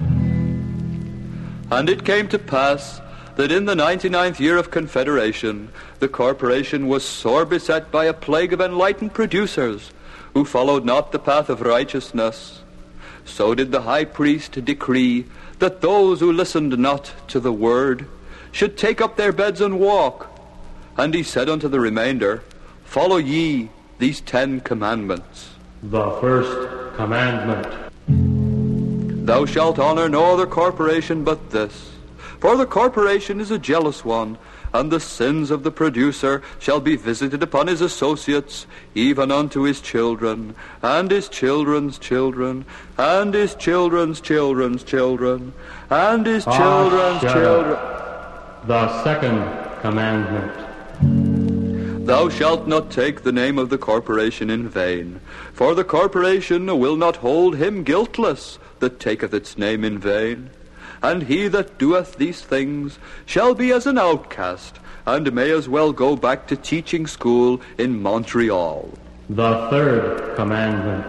And it came to pass that in the ninety-ninth year of Confederation, the corporation was sore beset by a plague of enlightened producers who followed not the path of righteousness. So did the high priest decree that those who listened not to the word should take up their beds and walk. And he said unto the remainder, Follow ye these Ten Commandments. The first commandment. Thou shalt honor no other corporation but this. For the corporation is a jealous one, and the sins of the producer shall be visited upon his associates, even unto his children, and his children's children, and his children's children's children, and his Ah, children's shut children. up. The second commandment. Thou shalt not take the name of the corporation in vain, for the corporation will not hold him guiltless that taketh its name in vain. And he that doeth these things shall be as an outcast, and may as well go back to teaching school in Montreal. The third commandment.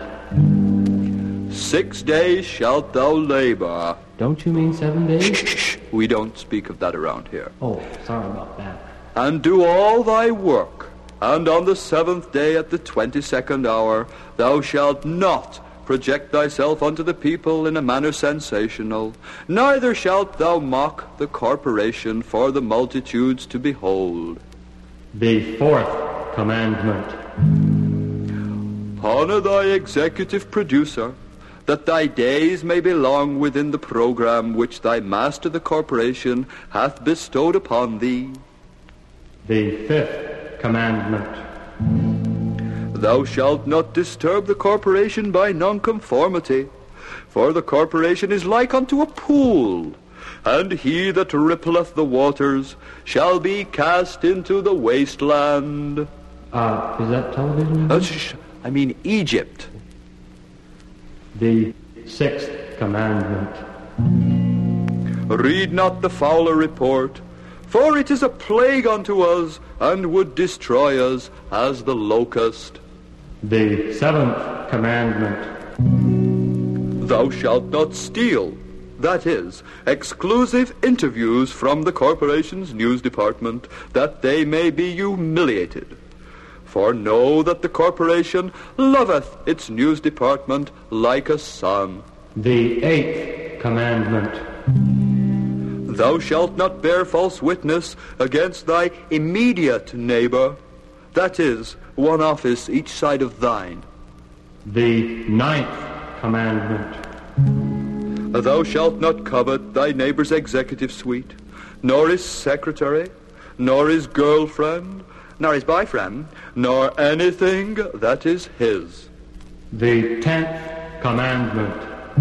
Six days shalt thou labor. Don't you mean seven days? Shh, shh, shh. We don't speak of that around here. Oh, sorry about that. And do all thy work. And on the seventh day at the twenty-second hour thou shalt not project thyself unto the people in a manner sensational, neither shalt thou mock the corporation for the multitudes to behold. The fourth commandment. Honor thy executive producer, that thy days may belong within the program which thy master the corporation hath bestowed upon thee. The fifth commandment. Thou shalt not disturb the corporation by nonconformity, for the corporation is like unto a pool, and he that rippleth the waters shall be cast into the wasteland. Uh, is that television? Uh, sh- sh- I mean Egypt. The sixth commandment. Read not the fowler report, for it is a plague unto us, and would destroy us as the locust. The seventh commandment. Thou shalt not steal. That is, exclusive interviews from the corporation's news department, that they may be humiliated. For know that the corporation loveth its news department like a son. The eighth commandment. Thou shalt not bear false witness against thy immediate neighbor, that is, one office each side of thine. The ninth commandment. Thou shalt not covet thy neighbor's executive suite, nor his secretary, nor his girlfriend, nor his boyfriend, nor anything that is his. The tenth commandment.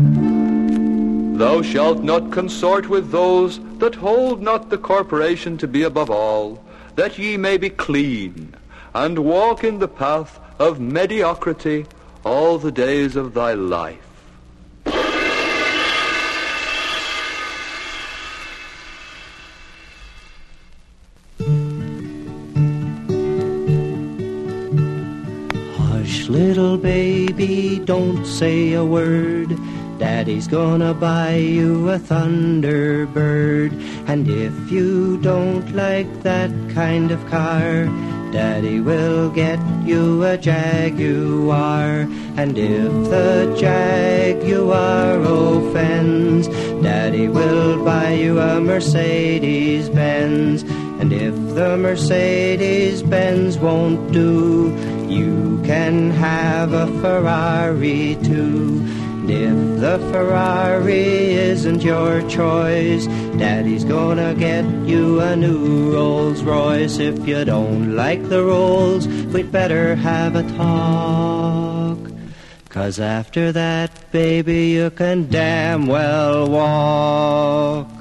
Thou shalt not consort with those that hold not the corporation to be above all, that ye may be clean, and walk in the path of mediocrity all the days of thy life. Hush, little baby, don't say a word. Daddy's gonna buy you a Thunderbird. And if you don't like that kind of car, Daddy will get you a Jaguar. And if the Jaguar offends, Daddy will buy you a Mercedes-Benz. And if the Mercedes-Benz won't do, you can have a Ferrari too. And if the Ferrari isn't your choice, Daddy's gonna get you a new Rolls Royce. If you don't like the Rolls, we'd better have a talk. 'Cause after that, baby, you can damn well walk.